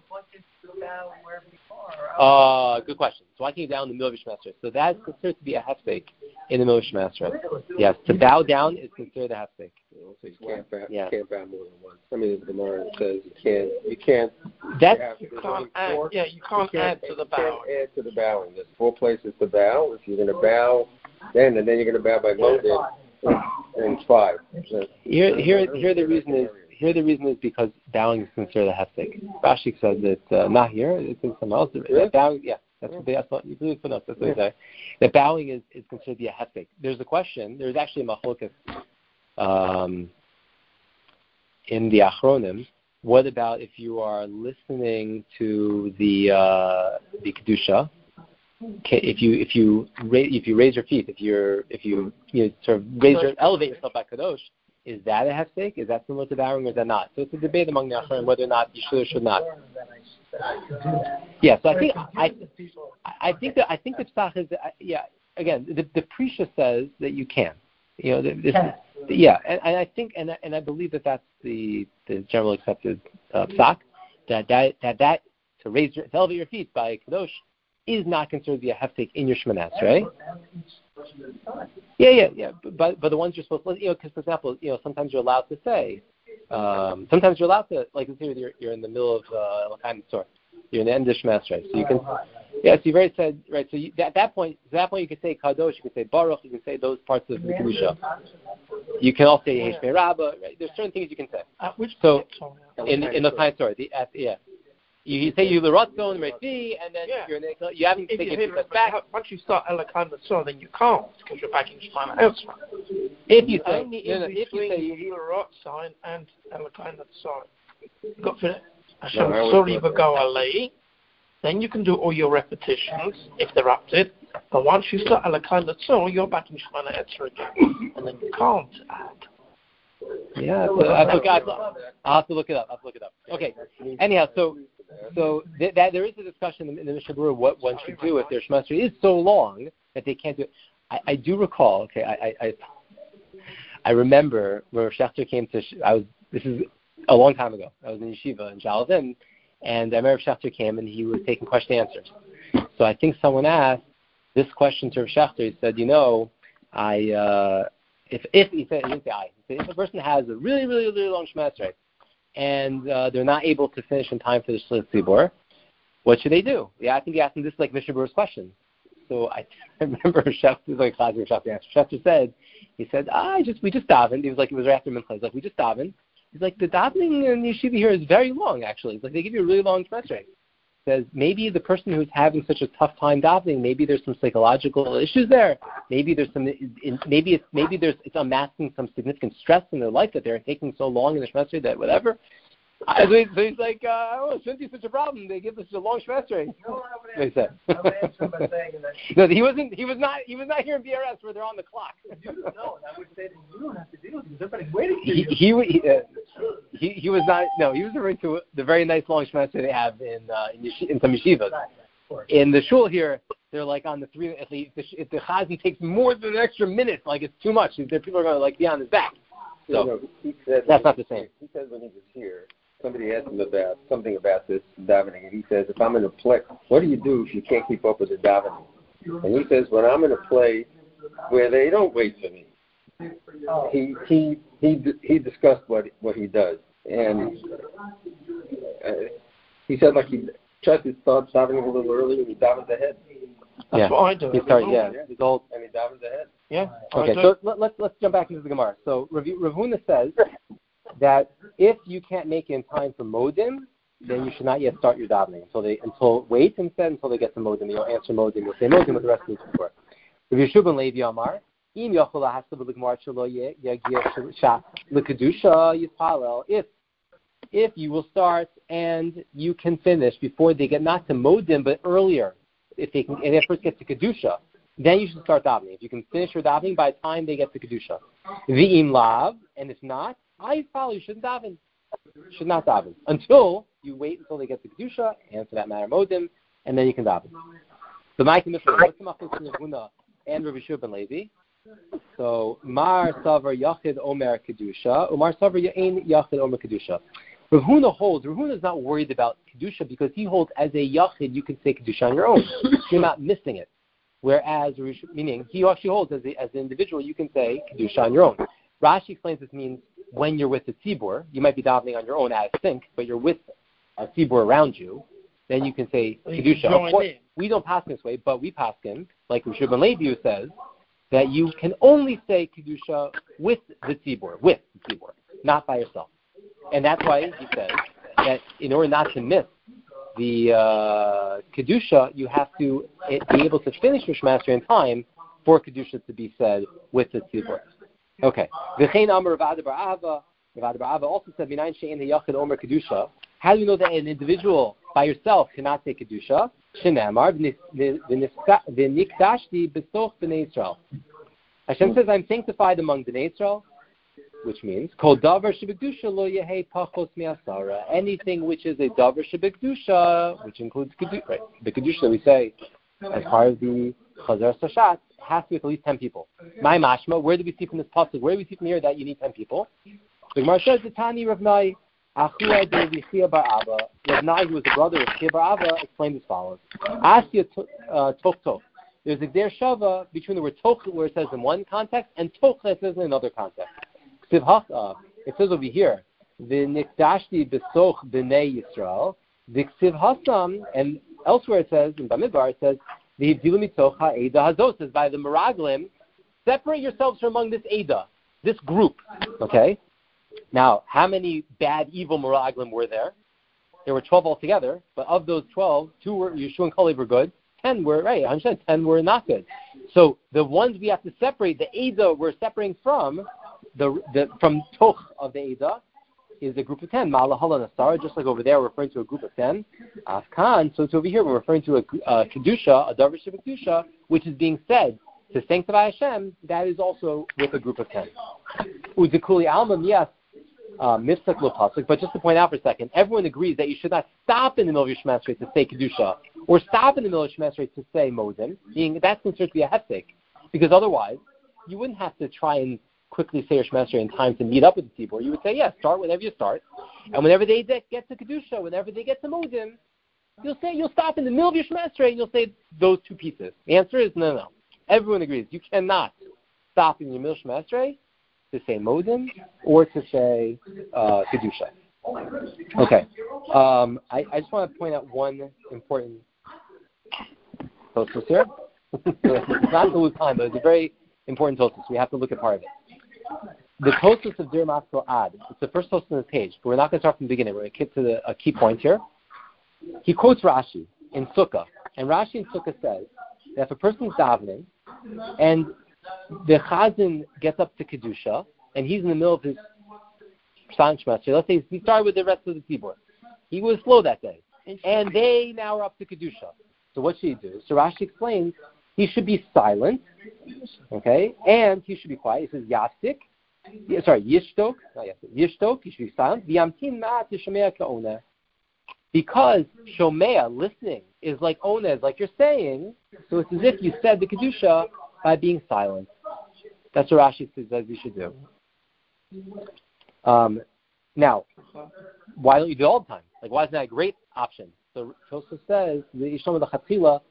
Uh, good question. So why can't you bow in the middle of your Shemesra? So that's considered to be a hefsek in the middle of Shemesra. Yes, to bow down is considered a hefsek. So you can't bow, yeah. you can't bow more than once. I mean, the Gemara says you can't. You can't. That's you can't add. Yeah, you can't, you can't add to the bowing. You can't add to the bowing. There's four places to bow. If you're going to bow, then and then you're going to bow by modim. And five. So, here, here, here. The reason is here. The reason is because bowing is considered a hefsek. Rashi says that uh, not here. It's in some else. Really? That bowing, yeah, that's what they. That's what you believe for us. That's what they say. That bowing is, is considered to be a hefsek. There's a question. There's actually a machlokas um, in the Achronim. What about if you are listening to the uh, the kedusha? If you if you raise, if you raise your feet, if you're if you you know, sort of raise your elevate yourself by kadosh, is that a hefsek? Is that similar to bowing or is that not? So it's a debate among the Achronim whether or not you should or should not. Yeah, so I think I I think that I think the psach is yeah again the the Prisha says that you can, you know this, yeah and, and I think and and I believe that that's the the general accepted uh, psach that that that that to raise your to elevate your feet by kadosh is not considered to be a hefsek in your Shemana Esrei, right? Yeah, yeah, yeah. But but the ones you're supposed to, you know, because for example, you know, sometimes you're allowed to say, um, sometimes you're allowed to, like, let's say you're you're in the middle of uh, L'chaim Tzor, you're in the end of Shemana Esrei, so you can, yeah. So you've already said, right? So you, at that point, at that point, you can say Kadosh, you can say Baruch, you can say those parts of the Kedusha. You can also say Yesh Me'Rabba, right? There's certain things you can say. Uh, which so in in the L'chaim Tzor, the at, yeah. You, you say you l'ratzon refi, and then yeah. you're in, you haven't taken it back. Once you start Elakhan Mitzvah, then you can't because you're back in Shemana Esrei. If you say, only no, in no, if you say you l'ratzon and Elakhan Mitzvah, got for Hashem sorry v'go alei, then you can do all your repetitions if they're up to it. But once you start Elakhan Mitzvah, you're back in Shemana Esrei again, and then you can't add. Yeah, so I forgot. I'll have to look it up. I'll have to look it up. Okay. Anyhow, so so th- that there is a discussion in the Mishnah Berurah what one should do if their Shemana Esrei is so long that they can't do it. I, I do recall. Okay, I, I I remember when Rav Shechter came to. I was this is a long time ago. I was in yeshiva in Jalvin, and I remember Rav Shechter came and he was taking question and answers. So I think someone asked this question to Rav Shechter. He said, you know, I. Uh, If if he said he didn't say I, he said if a person has a really really really long Shemana Esrei and uh, they're not able to finish in time for the Shlichus Tzibor, what should they do? Yeah, I think he asked him this like Mishnah Berurah's question. So I, I remember Schefter like classic Schefter. Schefter said he said ah, I just we just davened. He was like it was right after Mincha. He's like we just davened. He's like the davening in yeshiva here is very long actually. It's like they give you a really long Shemana Esrei. Says maybe the person who's having such a tough time davening, maybe there's some psychological issues there. Maybe there's some, maybe it's maybe there's it's unmasking some significant stress in their life that they're taking so long in the Shemana Esrei that whatever. So, he, so he's like, uh, oh, it shouldn't be such a problem. They give us a long Shemana Esrei. They said. No, he wasn't. He was not. He was not here in B R S where they're on the clock. No, I would say that you don't have to deal with it. Everybody's waiting for he, you. he, he, uh, he he was not. No, he was referring to the very nice long Shemana Esrei they have in uh, in, yesh- in some yeshivas. In the shul here, they're like on the three. If the, if the chazan takes more than an extra minute, like it's too much. People are going to like be on his back. So you know, he said that's not the same. He said when he was here, somebody asked him about something about this davening, and he says, if I'm in a play, what do you do if you can't keep up with the davening? And he says, when I'm in a play where they don't wait for me, he he he he discussed what what he does, and uh, he said like he tries to start davening a little early and he davens ahead. That's yeah. what I do. He started, yeah, yeah. he's old. And he davens ahead. Yeah. Okay, so let, let's let's jump back into the Gemara. So Rav Huna says that if you can't make it in time for modim, then you should not yet start your davening until they until wait instead until they get to modim. You'll answer modim. You'll say modim with the rest of the before. Rav Yeshua ben Levi Amar, If if you will start and you can finish before they get not to modim but earlier, if they can, and they first get to kedusha, then you should start davening. If you can finish your davening by the time they get to kedusha, v'im lav, and if not, I follow. You shouldn't daven. You should not daven until you wait until they get to kedusha, and for that matter, modim, and then you can daven. The Ma'akim Mishnah, what's the machlokas between Rav Huna and Rabbi Shua ben Levi? So Mar Savar Yachid Omer Kedusha, Umar Savar Yain Yachid Omer Kedusha. Rav Huna holds, Rav Huna is not worried about Kedusha because he holds as a Yachid you can say Kedusha on your own. You're not missing it. Whereas, meaning, he actually holds as, a, as an individual you can say Kedusha on your own. Rashi explains this means when you're with the tzibur, you might be davening on your own as sync, but you're with a tzibur around you, then you can say Kedusha. Of course, we don't pass this way, but we pass him, like Rav Shua ben Levi who says, that you can only say Kedusha with the tzibur, with the tzibur, not by yourself. And that's why he says that in order not to miss the uh, Kedusha, you have to it, be able to finish your Shema Esrei in time for Kedusha to be said with the tzibur. Okay. V'chein Amar Rav Ada bar Ahava. Rav Ada bar Ahava also said, Minayin she'en heyachid omer Kedusha. How do you know that an individual by yourself cannot say Kedusha? Shenamar v'nikdashti b'soch b'nei Yisrael. Hashem says, I'm sanctified among b'nei Yisrael, which means kol davar shebekdusha lo yehei pachos mi'asara. Anything which is a davar shebekdusha, which includes kedusha, right? The kedusha that we say as part of the chazar sashat has to be with at least ten people. My mashma. Where do we see from this pasuk? Where do we see from here that you need ten people? The Gemara says the Tani Rav Nai. Achua de Chia bar Abba, Rav Nai, who was the brother of Chia bar Abba, explained as follows: Asya toch toch. There's a der shava between the word toch, where it says in one context, and toch that says in another context. It says over here, v'nikdashti b'soch b'nei Yisrael. V'ksiv hasam, and elsewhere it says in Bamidbar it says v'hivdilu mitoch ha'eda hazot. Says by the meraglim, separate yourselves from among this eda, this group. Okay. Now, how many bad, evil meraglim were there? There were twelve altogether, but of those twelve, two were Yeshua and Kalev were good, ten were right. I understand, ten were not good. So the ones we have to separate, the Eda we're separating from the, the from Toch of the Eda is a group of ten. Ma'alahala Nasara, just like over there, we're referring to a group of ten. Afkan, so it's over here, we're referring to a, a Kedusha, a Davar Shebekdusha, which is being said to sanctify Hashem. That is also with a group of ten. Uzikuli Alma, yes. Uh, but just to point out for a second, everyone agrees that you should not stop in the middle of your Shema Esrei to say Kedusha, or stop in the middle of Shema Esrei to say Modim, being that's considered to be a heftik, because otherwise you wouldn't have to try and quickly say your Shema Esrei in time to meet up with the tzibur. You would say, yes, yeah, start whenever you start, and whenever they get to Kedusha, whenever they get to Modim, you'll say you'll stop in the middle of your Shema Esrei and you'll say those two pieces. The answer is no, no. Everyone agrees you cannot stop in your middle of Shema Esrei to say Modim or to say uh, Kedusha. Okay. Um, I, I just want to point out one important Tosfos here. It's not to lose time, but it's a very important Tosfos. We have to look at part of it. The Tosfos of Dir Maskil Ad. It's the first Tosfos on this page, but we're not going to start from the beginning. We're going to get to the, a key point here. He quotes Rashi in Sukkah, and Rashi in Sukkah says that if a person's davening and the Chazan gets up to Kedusha, and he's in the middle of his Shema Esrei. Let's say he started with the rest of the tzibur. He was slow that day, and they now are up to Kedusha. So what should he do? So Rashi explains he should be silent, okay, and he should be quiet. He says Yastik, sorry, Yishtok, not Yastik, Yishtok, he should be silent. V'yamtin ma'at yishomea ka'oneh. Because Shomea, listening, is like Oneh, like you're saying, so it's as if you said the Kedusha by being silent. That's what Rashi says that we should do. Um, now, why don't you do it all the time? Like, why isn't that a great option? So Tosfos says, the Yishom of the Chatila,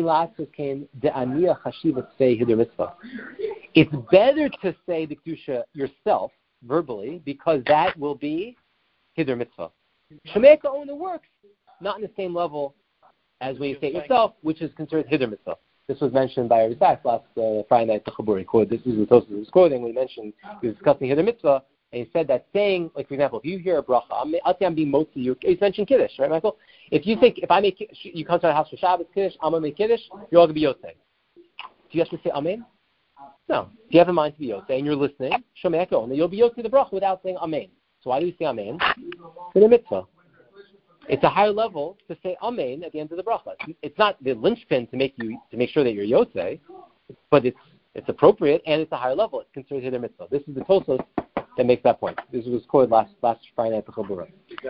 it's better to say the Kedusha yourself, verbally, because that will be Hidur Mitzvah. Shemeka only works, not in the same level as when you say it yourself, which is considered Hidur Mitzvah. This was mentioned by Rabbi Sachs last uh, Friday night. The Chaburi quote. This is what Tosfos was quoting when he mentioned he was discussing Hidur Mitzvah, and he said that saying, like for example, if you hear a bracha, I'm, I'll say I'm being motzi you. He's mentioned Kiddush, right, Michael? If you think if I make you come to our house for Shabbos Kiddush, I'm gonna make Kiddush, you're all gonna be yotzei. Do you have to say Amen? No. If you have a mind to be Yotze and you're listening, Shomea Ke'ona, you'll be Yotze the bracha without saying Amen. So why do we say Amen? For the mitzvah. It's a higher level to say Amen at the end of the bracha. It's not the linchpin to make you to make sure that you're Yotze, but it's it's appropriate and it's a higher level. It's considered Hider mitzvah. This is the Tosfos that makes that point. This was quoted last last Friday at the Chabura.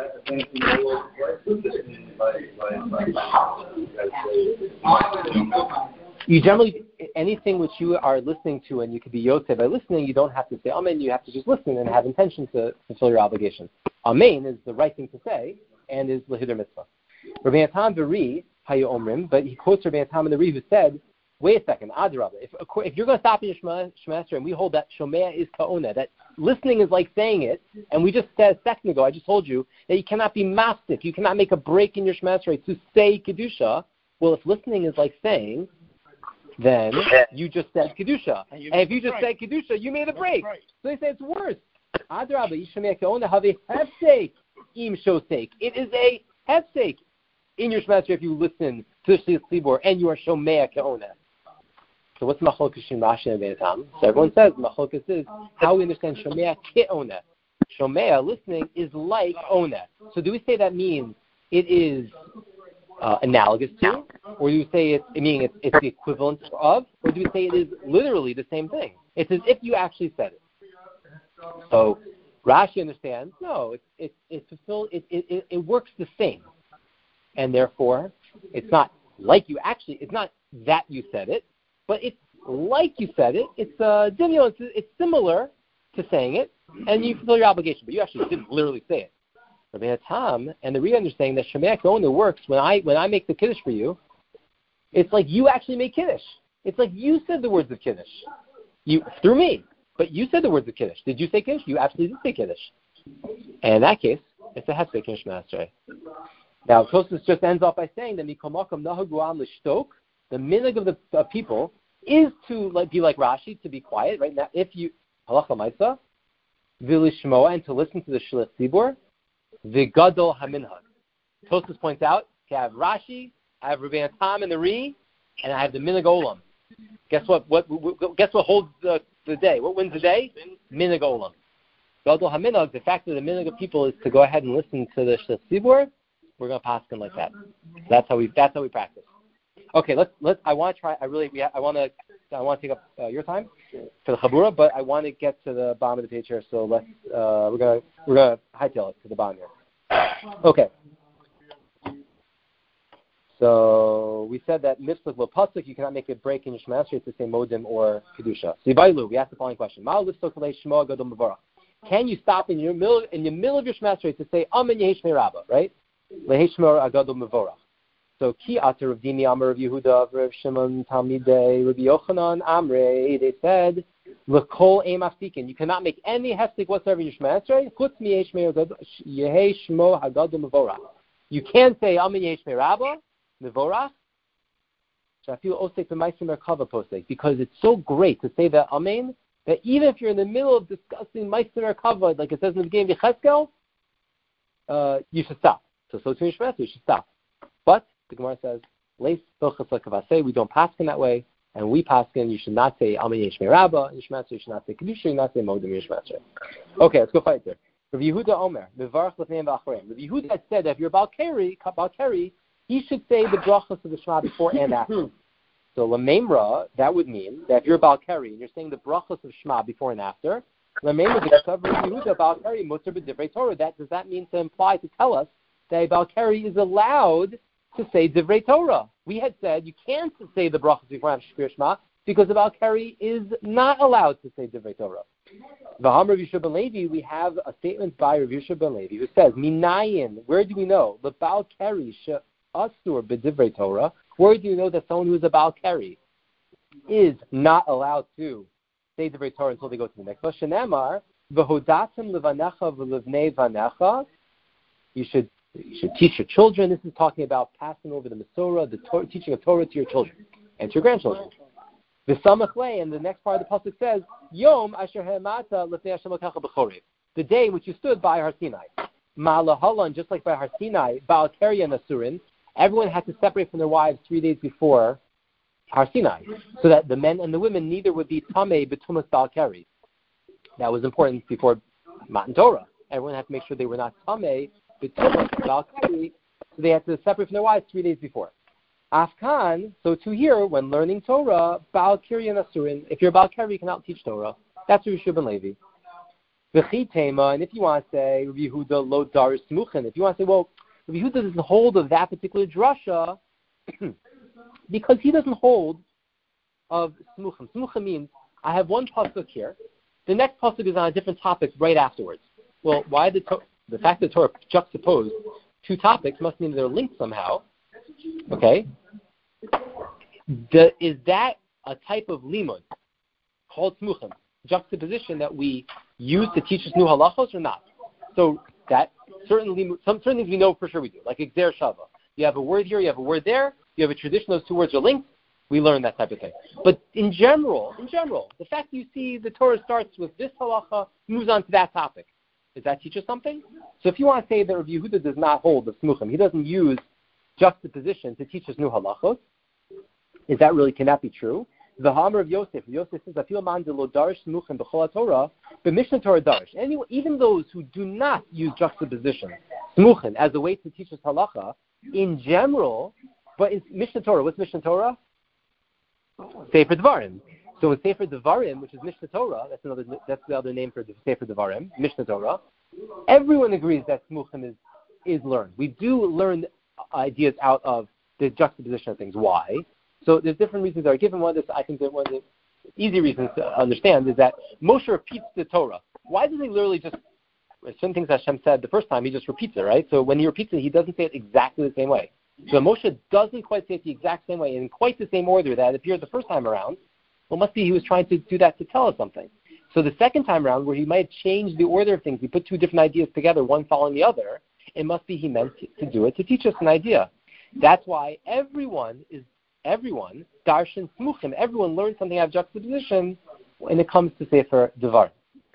You generally, anything which you are listening to and you could be Yotze by listening, you don't have to say Amen. You have to just listen and have intention to fulfill your obligation. Amen is the right thing to say and is L'Hider mitzvah. Rabbi Natan B'ri Hayu Omrim, but he quotes Rabbi Natan and the Ri who said, wait a second, Adrabah, if, if you're going to stop in your Shema Esrei and we hold that Shomea is Ka'ona, that listening is like saying it, and we just said a second ago, I just told you, that you cannot be mastic, you cannot make a break in your Shema Esrei to say Kedusha. Well, if listening is like saying, then you just said Kedusha. And, and if you just said Kedusha, you made a break. So they say it's worse. Adrabah, Shomea Ka'ona have a hefsek im shosek. It is a hefsek in your Shema Esrei if you listen to the Tzibor and you are Shomea Ka'ona. So what's Machlokes Shin Rashi and Rabbi Natan? So everyone says Machlokes is how we understand Shomea Ke'ona. Shomea, listening, is like Ona. So do we say that means it is uh, analogous to, or do we say it's, I mean, it's, it's the equivalent of, or do we say it is literally the same thing? It's as if you actually said it. So Rashi understands, no, it it it fulfill, it, it it works the same, and therefore it's not like you actually, it's not that you said it. But it's like you said it. It's uh, you know, it's, it's similar to saying it, and you fulfill your obligation. But you actually didn't literally say it. Rabbi Natan and the Ri understanding that Shomea Ke'ona works when I when I make the Kiddush for you. It's like you actually make Kiddush. It's like you said the words of Kiddush, you through me. But you said the words of Kiddush. Did you say Kiddush? You absolutely did say Kiddush. And in that case, it's a Hesek in Shema Esrei. Now, Tosfos just ends off by saying that Mikol Makom Nahagu Am L'Shtok. The minhag of the of people is to like, be like Rashi, to be quiet. Right now, if you halacha ma'isa, v'lishmoa, and to listen to the shliach tzibor, v'gadol haminhag. Tosfos points out, okay, I have Rashi, I have Rabbi Natan and the Ri, and I have the minhag olam. Guess what? What? what guess what holds the, the day? What wins the day? Minhag olam. Gadol haminhag. The fact that the minhag of people is to go ahead and listen to the shliach tzibor. We're going to pass them like that. That's how we. That's how we practice. Okay, let's let's. I want to try. I really. I want to. I want to take up uh, your time for the Chabura, but I want to get to the bottom of the page here. So let's. Uh, we're gonna we're gonna hightail it to the bottom here. Okay. So we said that mitzvah l'pasuk, you cannot make a break in your Shema Esrei to say modim or kedusha. So Yibailu, we asked the following question: Ma lifsok kalei shmo gadol mevorach. Can you stop in your middle in the middle of your Shema Esrei to say Amen Yehi Shmei Rabbah, right? Lehi Shmo Gadol mevorach. So, Ki Atar Rav Dimi Amar Rav Yehuda Rav Shimon Talmidei Rav Yochanan Amrei. They said, "L'kol ein mafsikin." You cannot make any hefsek whatsoever in your Shema Esrei. Chutz mi Yehi Shmo Hagadol Mevorach. You can't say Amen Yehi Shmei Rabbah Mevorach. Shafilu Osek B'Maisim Merkava Posek, because it's so great to say that Amen that even if you're in the middle of discussing Maisim Merkava, like it says in the beginning of Yechezkel, uh, you should stop. So, so to your Shema Esrei, you should stop. But the Gemara says, we don't pass in that way, and we pass in, you should not say Amen Yehi Shmei Rabbah, you should not say Kedusha, you should not say Modim Yehi Shmei. Okay, let's go fight there. Rav Yehuda Omer, Mevarach L'fneim V'Achareim. Rav Yehuda had said that if you're Balkari, Balkari, he should say the brachos of the Shema before and after. So L'meimra, that would mean that if you're Balkari and you're saying the brachos of Shema before and after, L'meimra, the Rav Yehuda Balkari Mutar B'Divrei Torah. That does that mean to imply to tell us that Balkari is allowed to say Divrei Torah? We had said you can't say the brachos before and after Shema because the Balkari is not allowed to say Divrei Torah. V'ham Rav Yishuv ben Levi, we have a statement by Rav Yishuv ben Levi who says, Minayin, where do we know? The Balkari she'asur b'Divrei Torah. Where do you know that someone who is a Balkari is not allowed to say Divrei Torah until they go to the mikvah? Shenemar, v'hodatem levanecha v'levnei vanecha. You should You should teach your children. This is talking about passing over the Masorah, the Torah, teaching of Torah to your children and to your grandchildren. The Samach Lei, and the next part of the pasuk says, Yom Asher Hemata Lefnei Hashem Elokecha B'Chorev, the day which you stood by Har Sinai. Ma'alahalan, just like by Har Sinai, Baal Keri and Asurin, everyone had to separate from their wives three days before Har Sinai, so that the men and the women neither would be tamei betumas bal keri. That was important before Matan Torah. Everyone had to make sure they were not tamei betumas bal keri, so they had to separate from their wives three days before. Afkan, so to here, when learning Torah, bal keri and asurin. If you're bal keri, you cannot teach Torah. That's Rabbi Yehoshua ben Levi. V'chitema, and if you want to say Rabbi Yehuda lo dar smuchen, if you want to say, well, Rabbi Yehuda doesn't hold of that particular drasha because he doesn't hold of smuchim. Smuchim means I have one pasuk here, the next pasuk is on a different topic right afterwards. Well, why the to- the fact that Torah juxtaposed two topics must mean they're linked somehow. Okay, the, is that a type of limud called smuchim, juxtaposition that we use to teach us new halachos or not? So that certainly, some certain things we know for sure we do, like exer shava. You have a word here, you have a word there, you have a tradition, those two words are linked, we learn that type of thing. But in general, in general, the fact that you see the Torah starts with this halacha, moves on to that topic, does that teach us something? So if you want to say that Rabbi Yehuda does not hold the smuchim, he doesn't use juxtaposition to teach us new halachos, is that really, can that be true? The Hamar of Yosef, Yosef says, "Afil man de lo darish smuchim b'chol Torah, but Mishnah Torah darish." Anyway, even those who do not use juxtaposition, smuchim, as a way to teach us halacha, in general, but in Mishnah Torah, what's Mishnah Torah? Sefer Devarim. So in Sefer Devarim, which is Mishnah Torah, that's another, that's the other name for the Sefer Devarim, Mishnah Torah. Everyone agrees that smuchim is is learned. We do learn ideas out of the juxtaposition of things. Why? So there's different reasons that are given. One of this, I think that one of the easy reasons to understand is that Moshe repeats the Torah. Why doesn't he literally just, certain things Hashem said the first time, he just repeats it, right? So when he repeats it, he doesn't say it exactly the same way. So Moshe doesn't quite say it the exact same way in quite the same order that it appeared the first time around. Well, must be he was trying to do that to tell us something. So the second time around, where he might change the order of things, he put two different ideas together, one following the other, it must be he meant to do it to teach us an idea. That's why everyone is everyone darshan smuchim. Everyone learns something out of juxtaposition when it comes to Sefer Devar.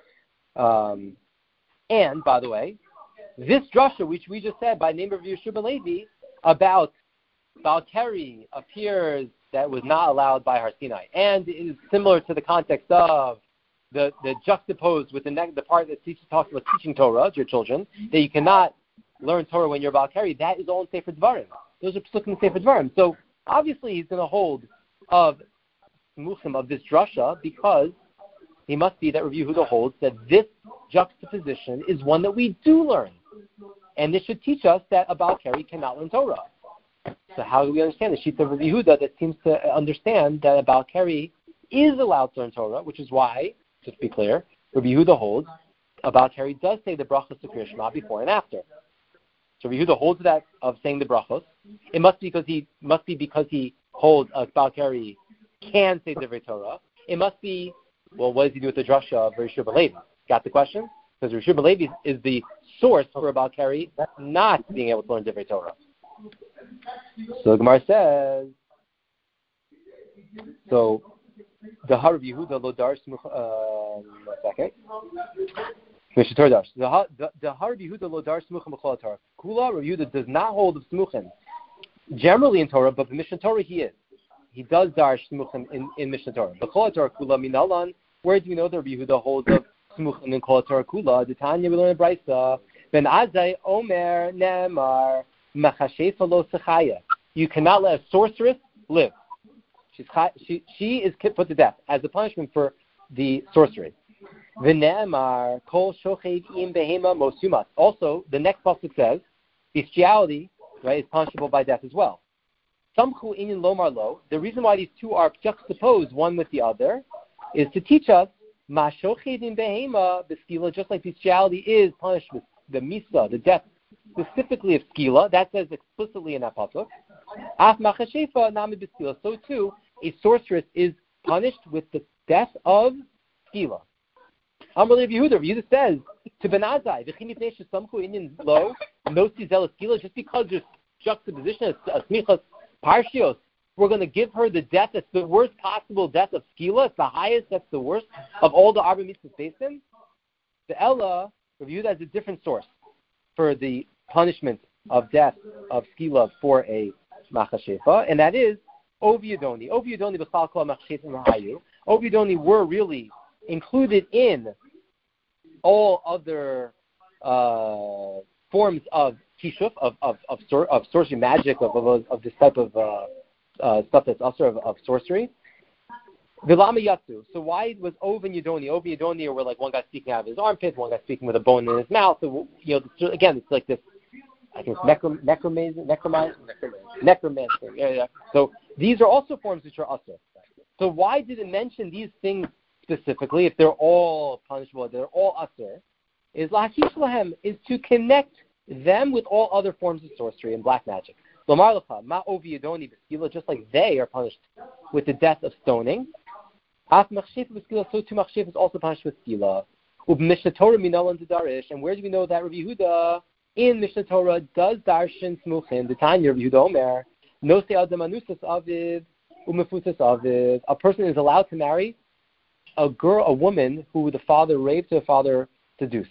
Um, and by the way, this drasha, which we just said by name of Yehoshua ben Levi about Bal Keri, appears that was not allowed by Har Sinai, and is similar to the context of the the juxtaposed with the ne- the part that teaches talks about teaching Torah to your children, that you cannot learn Torah when you're Bal Keri. That is all in Sefer Devarim. Those are psukim in Sefer Devarim. So obviously he's going to hold of smuchim, of this drasha, because he must be that Rabbi Yehuda holds that this juxtaposition is one that we do learn, and this should teach us that a Bal Keri cannot learn Torah. So how do we understand the sheet of Rabbi Yehuda that seems to understand that a Bal Keri is allowed to learn Torah, which is why, just to be clear, Rabbi Yehuda holds a Bal Keri does say the brachos to Kriya Shema before and after. So Rabbi Yehuda holds that of saying the brachos. It must be because he must be because he holds a Bal Keri can say Divrei Torah. It must be, well, what does he do with the drasha of Rabbi Yehoshua ben Levi? Got the question? Because Rabbi Yehoshua ben Levi is the source for a Bal Keri not being able to learn Divrei Torah. So the Gemara says, so the Har Yehuda lo dar smuch. Uh, one second. The the Har Yehuda lo dar smuchim b'chol Torah. Kula Rabbi Yehuda does not hold of smuchim generally in Torah, but in Mishnah Torah he is. He does dar smuchim in, in Mishnah Torah. B'chol Torah kula minalan. Where do we know that Rabbi Yehuda holds of smuchim in Kol Torah kula? The Tanya we learn in Brisa. Ben Azai Omer Nemar. You cannot let a sorceress live. She's she she is put to death as a punishment for the sorcery. V'ne'emar kol shochev im behema mosumas. Also, the next pasuk says bestiality, right, is punishable by death as well. Samchu inin lomar lo. The reason why these two are juxtaposed one with the other is to teach us ma shochev im behema beskila, just like bestiality is punished with the misa, the death. Specifically of skila, that says explicitly in that pasuk. Af machashefa nami b'skila. So too, a sorceress is punished with the death of skila. Amar Rabbi Yehuda, Yehuda says to Benazai, v'chini pnei shesamchu inyan lo nosi zelas skila. Just because there's juxtaposition of smichas parshios, we're going to give her the death that's the worst possible death of skila. It's the highest. That's the worst of all the arba mitzvahs based in. The Ella, Rabbi Yehuda has a different source for the punishment of death of skila for a machashefa, and that is Oviudoni. Oviudoni b'chal kol machshefim v'hayu. Oviudoni were really included in all other uh, forms of kishuf, of of of, sor- of sorcery, magic, of of, of this type of uh, uh, stuff that's also of, of sorcery. Vilama Yatsu. So why was Ov and Yudoni? Ov and Yudoni were like one guy speaking out of his armpit, one guy speaking with a bone in his mouth. So, you know, again, it's like this, I think it's necrom- necromancy, necromancy, necromancy. Yeah, yeah. So these are also forms which are usher. So why did it mention these things specifically if they're all punishable, they're all usher? Is Lahish Lahem, is to connect them with all other forms of sorcery and black magic. Lamar Lacha, Ma Ovi Yudoni B'skila, just like they are punished with the death of stoning. Af machshef b'skila, so too machshef is also punished with skila. Ub Mishnah Torah minolan darish, and where do we know that Rabbi Yehuda in Mishnah Torah does darshan smuchin? The Tanya Rabbi Yehuda Omer, no se adam anusas aviv umefusas aviv. A person is allowed to marry a girl, a woman who the father raped or the father seduced.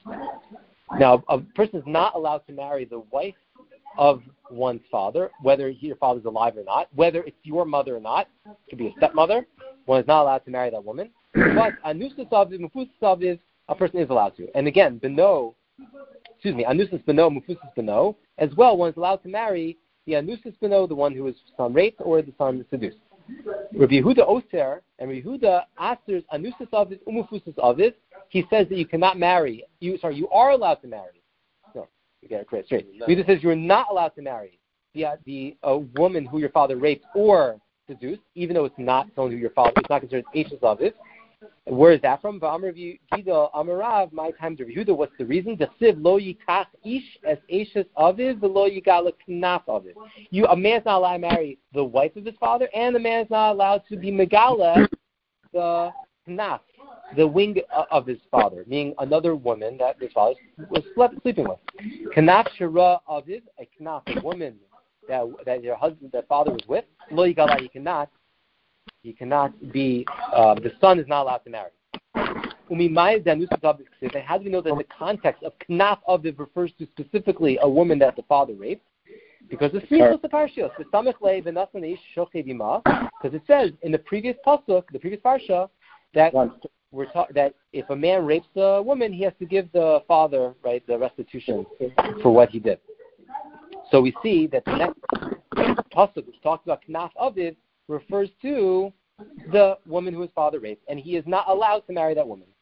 Now, a person is not allowed to marry the wife of one's father, whether he, your father's alive or not, whether it's your mother or not. It could be a stepmother. One is not allowed to marry that woman. But anusas aviv, mufusas aviv, a person is allowed to. And again, beno, excuse me, anusas beno, mufusas beno, as well, one is allowed to marry the anusas beno, the one who was son raped or the son seduced. Rabbi Yehuda Oser and Rabbi Yehuda Asers anusas aviv, umufusas aviv. He says that you cannot marry. You sorry, you are allowed to marry. No, you get it correct, straight. He either says you're not allowed to marry the uh, the a woman who your father raped or seduced, even though it's not someone who your father, it's not considered Eishes Aviv. Where is that from? V'amar Gida Amarav, my time to Yehuda. What's the reason? The siv lo yikach ish as Eishes Aviv, the lo yigala knaf Aviv. You, a man's not allowed to marry the wife of his father, and the man's not allowed to be megala the knaf, the wing of his father, meaning another woman that his father was slept, sleeping with. Knaf shira Aviv, a knaf, a woman that that your husband, that father was with. Lo yigala, he cannot. He cannot be, uh, the son is not allowed to marry. How do we know that the context of Knaf Aviv refers to specifically a woman that the father raped? Because the Smichos of Parshios, the Samech Lei v'Nasan Ish Shochei Bima, because it says in the previous pasuk, the previous parsha, that we're ta- that if a man rapes a woman, he has to give the father, right, the restitution for what he did. So we see that the next pasuk, which talks about Knaf Aviv, refers to the woman who his father raped, and he is not allowed to marry that woman.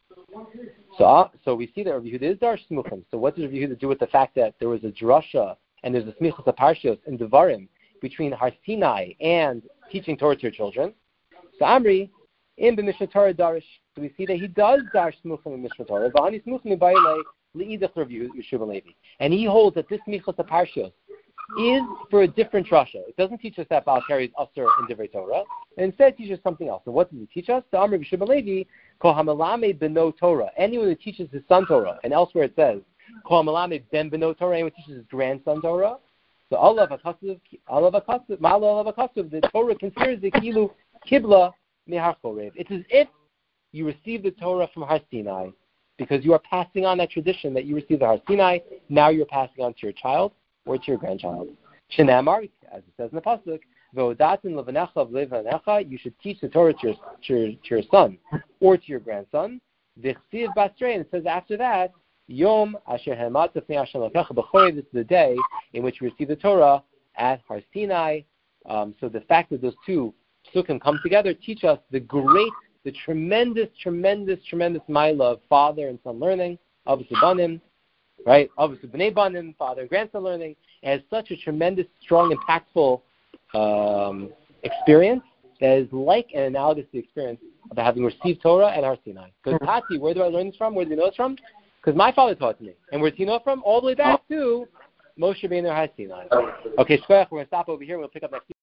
So, uh, so we see that Rabbi Yehuda is Darsh Smuchim. So what does Rabbi Yehuda do with the fact that there was a drasha and there's a smichas aparshios in Devarim between Har Sinai and teaching Torah to your children? So Amri, in the Mishnah Torah Darish, so we see that he does Darsh Smuchim in Mishnah Torah, V'ani Smuchim in Bailei Le'idach Rav Yeshua Levi, and he holds that this smichas aparshios is for a different drasha. It doesn't teach us that Baal carries Asur in Divrei Torah. It instead teaches something else. And what does it teach us? The Amr B'Shimon Levi, Kol HaMelame Beno Torah. Anyone who teaches his son Torah, and elsewhere it says, Kol HaMelame Ben Beno Torah, anyone who teaches his grandson Torah. So Allah V'Kasuv, Allah V'Kasuv, Ma'ala Allah V'Kasuv, the Torah considers the Kilu Kibla Mihar Chorev. It's as if you receive the Torah from Har Sinai, because you are passing on that tradition that you received the Har Sinai, now you're passing on to your child or to your grandchild. Shenamar, as it says in the pasuk, V'odatin levanecha v'levanecha, you should teach the Torah to your, to your, to your son or to your grandson. V'chsiv basrei, and it says after that, Yom asher hemat tefnei Hashem l'kecha b'chorei, this is the day in which we receive the Torah at Har Sinai. Um, so the fact that those two psukim come together teach us the great, the tremendous, tremendous, tremendous milah of father and son learning, obviously banim, right? Obviously b'nei banim, father and grandson learning. It has such a tremendous, strong, impactful um, experience that is like and analogous to the experience of having received Torah at Har Sinai. Because Tati, where do I learn this from? Where do we know this from? Because my father taught it to me. And where do you know it from? All the way back to Moshe Rabbeinu Har Sinai. Okay, Shkoyach, we're going to stop over here. We'll pick up next week.